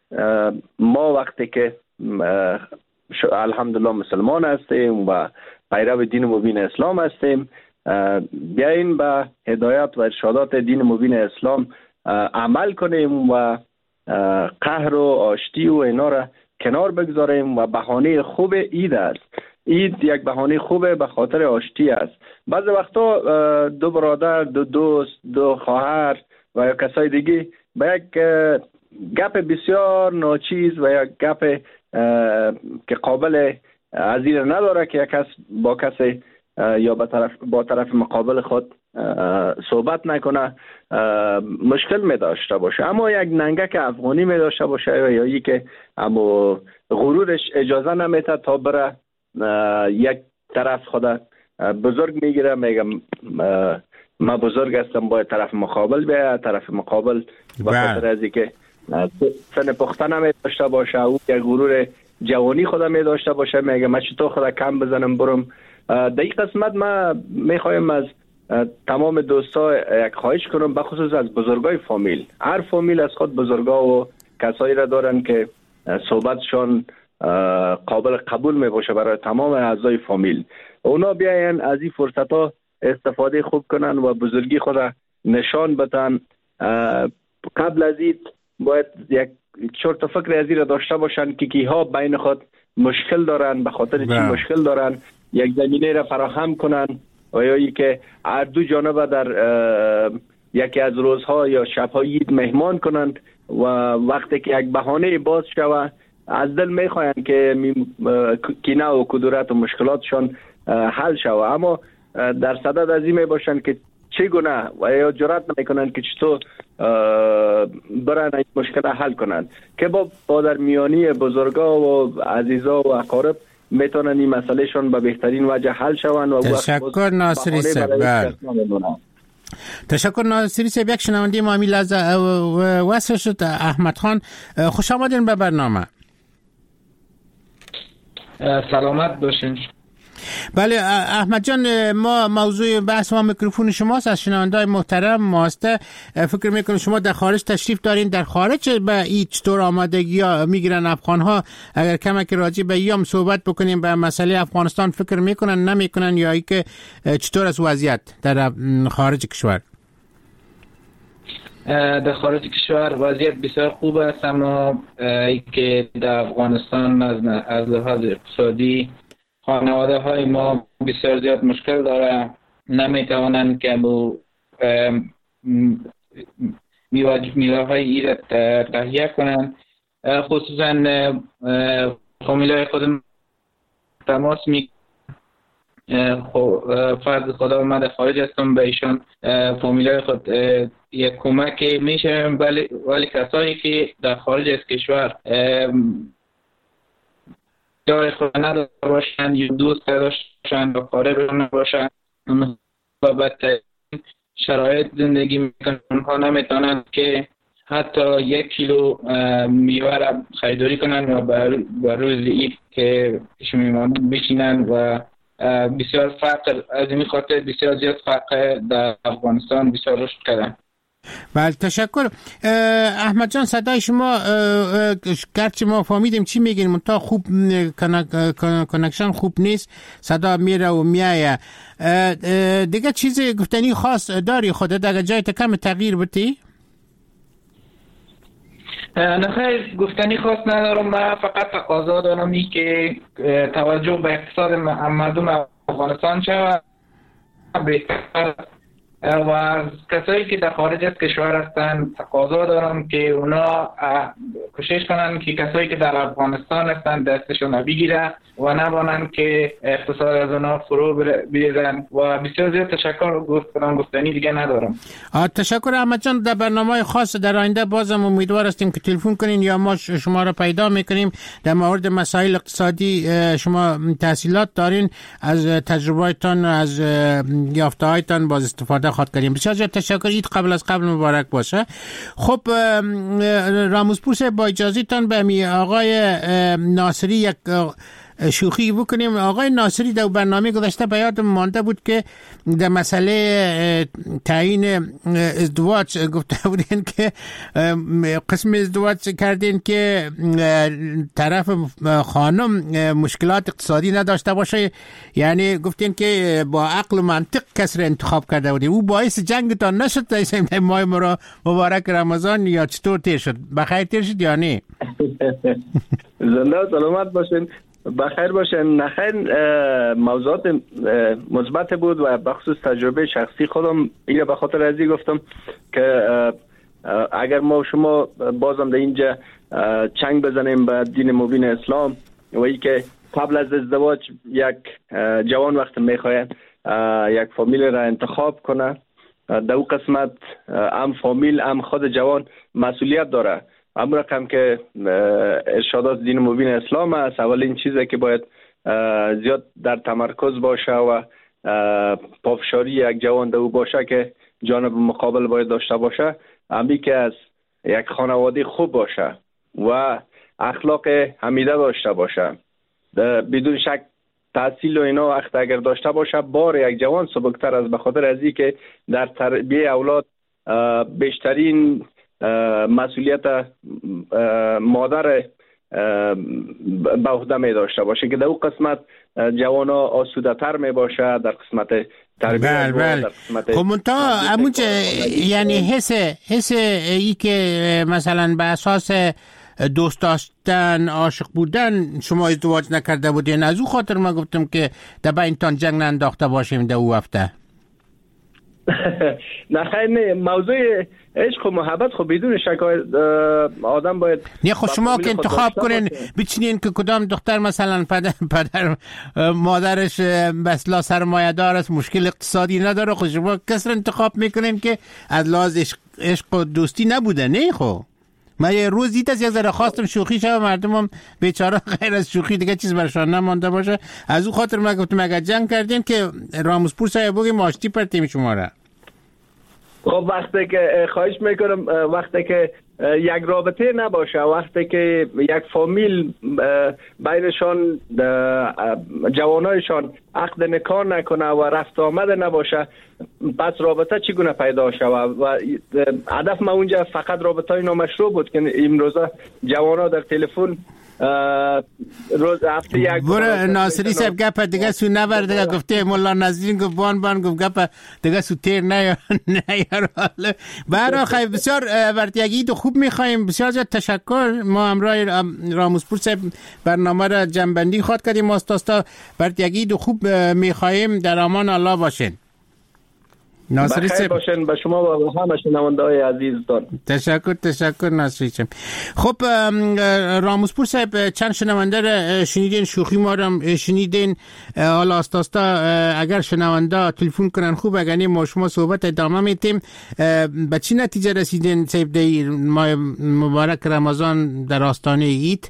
ما وقتی که الحمدلله مسلمان هستیم و پیرو دین مبین اسلام هستیم. بیاین به هدایت و ارشادات دین مبین اسلام عمل کنیم و قهر و آشتی و اینا را کنار بگذاریم و بهانه خوب عید است. عید یک بهانه خوبه به خاطر آشتی است. بعضی وقتا دو برادر، دو دوست، دو خواهر و یا کسای دیگه به یک گپ بسیار ناچیز و یک گپ که قابل عزیز نداره که یک کس با کسی یا با طرف مقابل خود صحبت نکنه مشکل می داشته باشه. اما یک ننگک افغانی می داشته باشه یا یکی که اما غرورش اجازه نمیده تا بره یک طرف خدا بزرگ میگیره، میگم ما بزرگ هستم باید طرف مقابل بیاید، طرف مقابل به خاطر از اینکه سن پخته نمی داشته باشه او یک غرور جوانی خدا می داشته باشه میگه من چطور خدا کم بزنم برم. در این قسمت ما میخوایم از تمام دوستا یک خواهش کنم بخصوص از بزرگای فامیل. هر فامیل از خود بزرگا و کسایی را دارن که صحبتشان قابل قبول می باشه برای تمام اعضای فامیل. اونا بیاین از این فرصت ها استفاده خوب کنن و بزرگی خود نشان بدن. قبل از این باید یک چرت و فکر از این را داشته باشن که کیها بین خود مشکل دارن، به خاطر چی مشکل دارن، یک زمینه را فراهم کنن و یا ای که هر دو جانب در یکی از روزها یا شبها عید مهمان کنند و وقتی که یک بهانه باز شوه از دل میخواین که کینه و کدورت و مشکلاتشان حل شوه، اما در صدد از این میباشن که چگونه و یا جرأت نمیکنن که چطور برن این مشکل حل کنن که با در میانی بزرگا و عزیزا و اقارب میتونن این مسئله شون به بهترین وجه حل شون. و تشکر ناصری صاحب. تشکر ناصری صاحب. یک شنونده ما می لحظه وصل شد. احمد خان خوش آمدین به برنامه. سلامت باشین. بله احمد جان، ما موضوع بحث ما میکروفون شماست، از شنونده‌های محترم ماسته. فکر میکنم شما در خارج تشریف دارین، در خارج به این چطور آمادگی ها میگیرن افغان‌ها؟ اگر کمک راجع به ایام صحبت بکنیم به مسئله افغانستان فکر میکنن نمیکنن یا ای که چطور از وضعیت در خارج کشور؟ در خارج کشور وضعیت بسیار خوب است، اما ای که در افغانستان از لحاظ اقتصادی خانواده های ما بسیار زیاد مشکل داره، نمیتوانند که میوه های ایراد تهیه کنند. خصوصا فامیل های خود تماس می فرض خدا من در خارج هستم به ایشان فامیل های خود یک کمک میشه، ولی کسایی که در خارج از کشور جای خود نداشته باشند یا دوست داشتند و قارب نباشند و بدترین شرایط زندگی میکنند، اونها نمیتونند که حتی 1 کیلو میوه را خریداری کنند و بر روز عید که پیش میمانند بشینند و بسیار فقر از این خاطر بسیار زیاد فقر در افغانستان بسیار رشد کردن. بله تشکر. احمد جان صدای شما گرچه ما فهمیدیم چی میگین منتها خوب کانکشن خوب نیست، صدا میره و میایه. دیگه چیز گفتنی خاص داری خودت اگر جایت کم تغییر بدی؟ نخیر گفتنی خاص ندارم. من فقط تقاضا دارم ای که توجه به اقتصاد مردم افغانستان شود بهتر و کسایی که در خارج از کشور هستند تقاضا دارم که اونا کوشش کنن که کسایی که در افغانستان هستند دستشون بگیره و نبانند که اقتصاد از اونا فرو بریزن. و بسیار زیاد تشکر گفتنی دیگه ندارم. تشکر احمد جان. در برنامه خاص در آینده بازم امیدوار هستیم که تلفن کنین یا ما شما را پیدا میکنیم. در مورد مسائل اقتصادی شما تحصیلات دارین، از تجربه‌تان از یافته‌هایتان باز استفاده خواهد کردیم. بسیار زیاد تشکر. عید قبل از قبل مبارک باشه. خب راموزپور صاحب با اجازهتان به می آقای ناصری یک شوخی بکنیم. آقای ناصری در برنامه گذشته به یادم مانده بود که در مسئله تعیین ازدواج گفته بودین که قسم ازدواج کردین که طرف خانم مشکلات اقتصادی نداشته باشه، یعنی گفتین که با عقل و منطق کس را انتخاب کرده بودین. او باعث جنگتان نشد در ماه مبارک رمضان یا چطور تیر شد؟ بخیر تیر شد یا نه؟ زنده و سلامت باشین، بخیر باشین. نخیر، موضوعات مثبت بود و بخصوص تجربه شخصی خودم اینو به خاطر ازی گفتم که اگر ما شما بازم در اینجا چنگ بزنیم به دین مبین اسلام و ای که قبل از ازدواج یک جوان وقت میخواید یک فامیل را انتخاب کنه، در او قسمت هم فامیل هم خود جوان مسئولیت داره. اما رقم که ارشادات دین مبین اسلام است، اولین چیزی که باید زیاد در تمرکز باشه و پافشاری یک جوان در او باشه که جانب مقابل باید داشته باشه، امی که از یک خانواده خوب باشه و اخلاق حمیده داشته باشه. بدون شک تحصیل و اینا وقت اگر داشته باشه بار یک جوان سبکتر از، به خاطر ازی که در تربیه اولاد بیشترین مسئولیت مادر به عهده می داشته باشه که در اون قسمت جوانا آسوده تر می باشه در قسمت تربیه. بله. خب منتها اموجه یعنی حس ای که مثلا به اساس دوست داشتن عاشق بودن شما ازدواج نکرده بودین، از او خاطر ما گفتم که در بینتان جنگ ننداخته باشیم در او هفته. نه خیر، نه، موضوع عشق و محبت خب بدون شک آدم باید نه. خب شما که انتخاب کنین بچینین که کدام دختر مثلا پدر مادرش بسلا سرمایه‌دار است، مشکل اقتصادی نداره، خب شما کس را انتخاب میکنین که از لحاظ عشق و دوستی نبوده. نه خب من یه روز دیت از یک ذره خواستم شوخی شد، مردم هم بیچاره غیر از شوخی دیگه چیز برشان نمانده باشه. از او خاطر من گفتم اگر جنگ کردین که راموزپور صاحب بگیم آشتی پر تیم شما را. خب وقتی که خواهش میکنم وقتی که یک رابطه نباشه، وقتی که یک فامیل بینشان جوانایشان عقد نکاح نکنه و رفت آمد نباشه، پس رابطه چگونه پیدا شود؟ و هدف ما اونجا فقط رابطه نامشروع بود که امروزه جوانا در تلفن روز هفته یک بره ناصری صاحب گپ دیگه سو نبر دیگه گفته مولا نظرین گفت بان گفت گپ دیگه سو تیر نه برای خیلی بسیار ورتیگی تو خوب میخواییم. بسیار زیاد تشکر. ما همراه راموزپور صاحب برنامه را جنبندی خواد کردیم. ما استاستا ورتیگی تو خوب میخواییم. در امان الله باشین. ناصری صاحب باشین، به شما و همه شنونده‌های عزیزتان تشکر ناصری صاحب. خب راموزپور صاحب چند شنونده را شنیدین، شوخی ما را شنیدین. حالا استاستا اگر شنونده تلفن کنن خوب، اگر نه ما شما صحبت ادامه میتیم. به چی نتیجه رسیدین صاحب در ماه مبارک رمضان در آستانه عید؟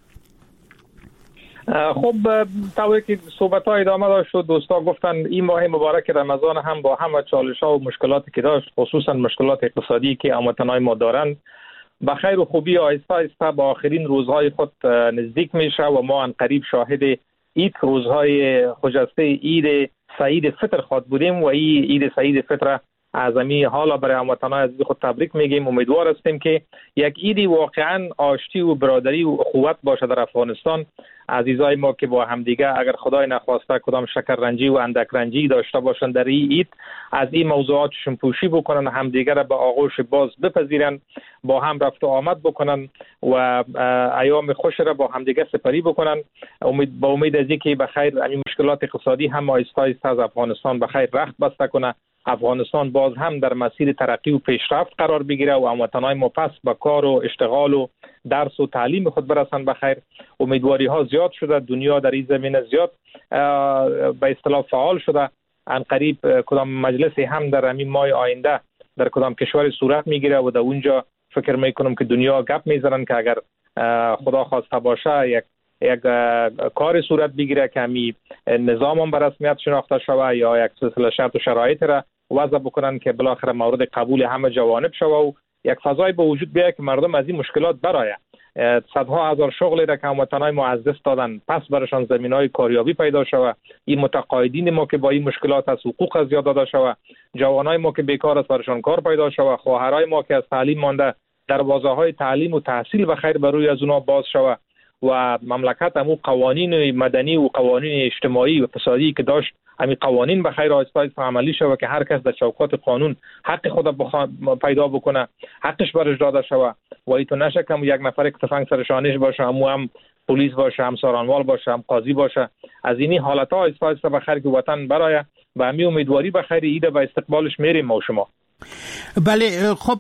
خب طوری که صحبت ها ادامه داشت و دوستا گفتن این ماه مبارک رمضان هم با همه چالش ها و مشکلاتی که داشت، خصوصا مشکلات اقتصادی که هموطنان ما دارند، به خیر و خوبی آهسته آهسته با آخرین روزهای خود نزدیک میشه و ما عنقریب شاهد عید روزهای خجسته عید سعید فطر خود بودیم و این عید سعید فطر اعظمی حالا برای هموطنان عزیز خود تبریک میگیم. امیدوار هستیم که یک عید واقعا آشتی و برادری و اخوت باشه در افغانستان. عزیزای ما که با همدیگه اگر خدای نخواسته کدام شکر رنجی و اندک رنجی داشته باشند در این عید، از این موضوعاتشون پوشی بکنن، همدیگه را به آغوش باز بپذیرن، با هم رفت و آمد بکنن و ایام خوش را با همدیگه سپری بکنن. با امید از اینکه به خیر این مشکلات اقتصادی هم آهسته آهسته از افغانستان به خیر رخت بسته کنه، افغانستان باز هم در مسیر ترقی و پیشرفت قرار بگیره و هموطنان ما پس به کار و اشتغال و درس و تعلیم خود برسن. بخیر امیدواری ها زیاد شده، دنیا در این زمینه زیاد به اصطلاح فعال شده. عنقریب کدام مجلسی هم در همین ماه آینده در کدام کشور صورت میگیره و در اونجا فکر میکنم که دنیا گپ میزنن که اگر خدا خواسته باشه یک کار صورت بگیره که همی نظام هم به رسمیت شناخته شوه یا یک سلسله شرط و شرایط را وضع بکنن که بالاخره مورد قبول همه جوانب شوه و یک فضای به وجود بیاید که مردم از این مشکلات برآید. صدها هزار شغلی را که هموطنای ما از دست دادن پس برشان زمینهای کاریابی پیدا شود. این متقاعدین ما که با این مشکلات از حقوق از یاد داده شود، جوانای ما که بیکار است برشان کار پیدا شود، خواهرای ما که از تعلیم مانده دروازه‌های تعلیم و تحصیل و خیر بر روی از اونها باز شود و مملکت همو قوانین مدنی و قوانین اجتماعی و اقتصادی که داشت همین قوانین به خیر آیسته عملی شود که هر کس در چوکات قانون حق خود پیدا بکنه، حقش برش داده شود و ایتو نشه که یک نفر که تفنگ سر شانش باشه، هم پلیس باشه، هم سارانوال باشه، هم قاضی باشه. از اینی حالت‌ها آیسته به خیر که وطن برای و همین امیدواری به خیر ایده و استقبالش میریم ما شما. بله خب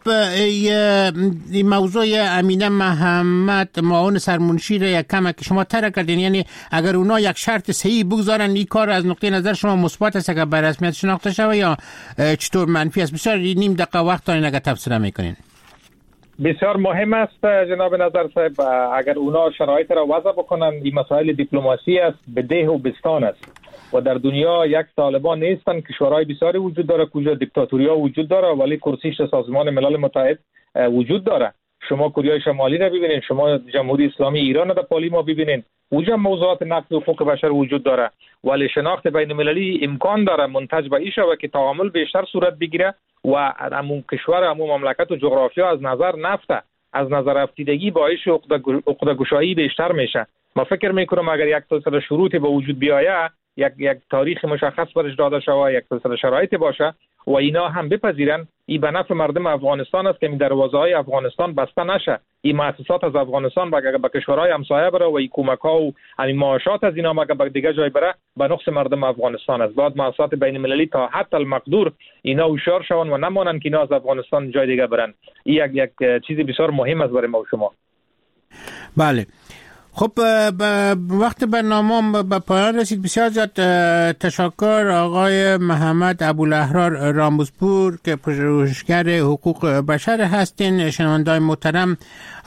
این موضوع امینه محمد معاون سرمنشی را یک کم که شما طرح کردین، یعنی اگر اونا یک شرط صحیح بگذارن این کار از نقطه نظر شما مثبت است که به رسمیت شناخته شود یا چطور منفی است؟ بسیار نیم دقیقه وقت دارین اگر تفسیر میکنین. بسیار مهم است جناب نظر صاحب، اگر اونا شرایط را وضع بکنن. این مسائل دیپلماسی است، به ده و بستان است و در دنیا یک طالبان نیستن که شورای بسیاری وجود داره، کجا دیکتاتوریا وجود داره ولی کرسیش سازمان ملل متحد وجود داره. شما کره شمالی را ببینید، شما جمهوری اسلامی ایران را در پالی ما ببینید، اونجا موضوعات نقض حقوق بشر وجود داره ولی شناخت بین المللی امکان داره منتج به این شود که تعامل بیشتر صورت بگیره و همون کشور همون مملکت و جغرافیا از نظر نفته، از نظر افتیدگی باعث عقده گشایی بیشتر میشه. ما فکر میکنم اگر یک سلسله شروطی به وجود بیاید، یک تاریخ مشخص برش داده شود، یک سلسله شرایطی باشه و اینا هم بپذیرن، این به نفع مردم افغانستان است که این دروازه‌های افغانستان بسته نشه، این مؤسسات از افغانستان به کشورهای همسایه بره و این کمک‌ها و همین معاشات از اینا مگه به دیگه جای بره به نقص مردم افغانستان است. باید مؤسسات بین المللی تا حتی المقدور اینا هوشیار شون و نمانن که اینا از افغانستان جای دیگه برن. این یک چیزی بسیار مهم است برای ما و شما. بله خب وقت برنامه به پایان رسید. بسیار زیاد تشکر آقای محمد ابوالاحرار رامبوزپور که پژوهشگر حقوق بشر هستین. شنوندگان محترم،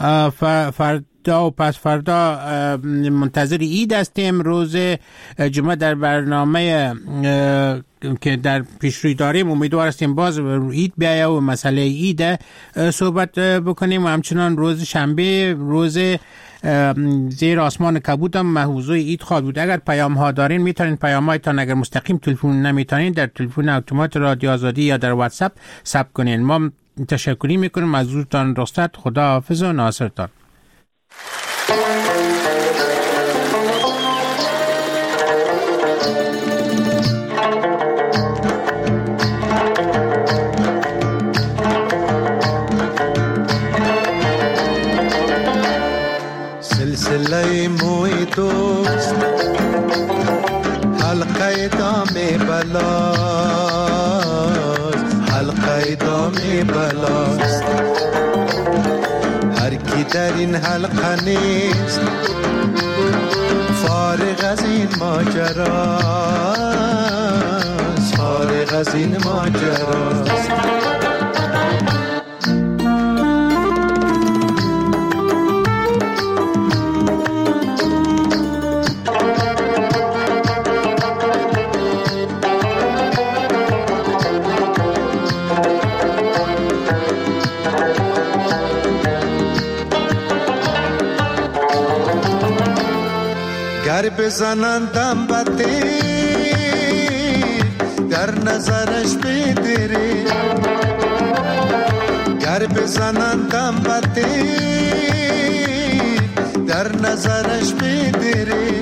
فردا و پس فردا منتظر عید هستیم. روز جمعه در برنامه که در پیشروی داریم امیدوار هستیم باز عید بیایه و مسئله عید صحبت بکنیم و همچنان روز شنبه روز زیر آسمان کبود هم موضوع عید خواهد بود. اگر پیام ها دارین میتونین پیام هایتان اگر مستقیم تلفن نمیتونین در تلفن اتومات رادیو آزادی یا در واتساپ ثبت کنین. ما تشکری میکنیم از حضورتان. رخصت، خدا حافظ و ناصرتان. سلسله موی دوست حلقه دام بلاست، حلقه دام بلاست. هر کی در این حلقه نیست فارغ از این ماجراست، فارغ از این ماجراست. گر بزنندم بدی در نظرش بدری، گر بزنندم بدی در نظرش بدری.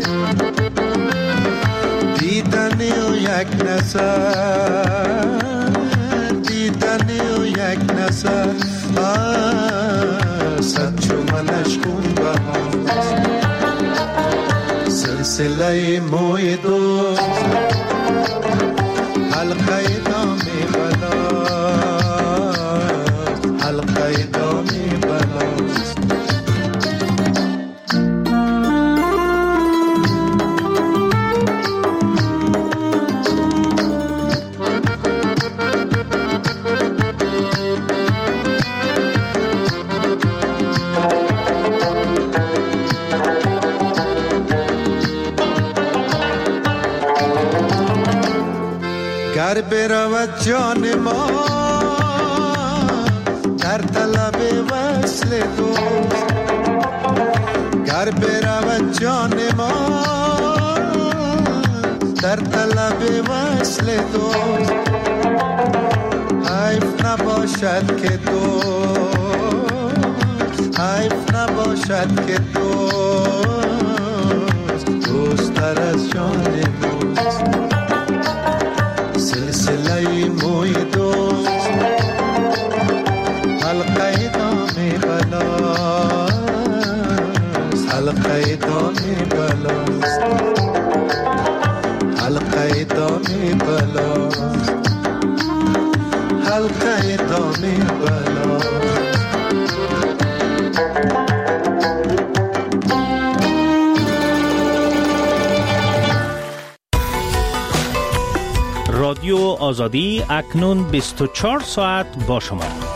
دیدنی و یک نظر، دیدنی و یک نظر صد چومنش کن بهاست. سلسله موی دوست حلقه دام بلاست، حلقه دام بلاست. گر برود جان ما در طلب وصل دوست، گر برود جان ما در طلب وصل تو، حیف نباشد که تو، حیف نباشد که دوست تر از جان ماست. سلسله موی دوست حلقه دام بلاست، حلقه دام بلاست، حلقه دام بلاست، حلقه دام بلاست. رادیو آزادی اکنون 24 ساعت با شما.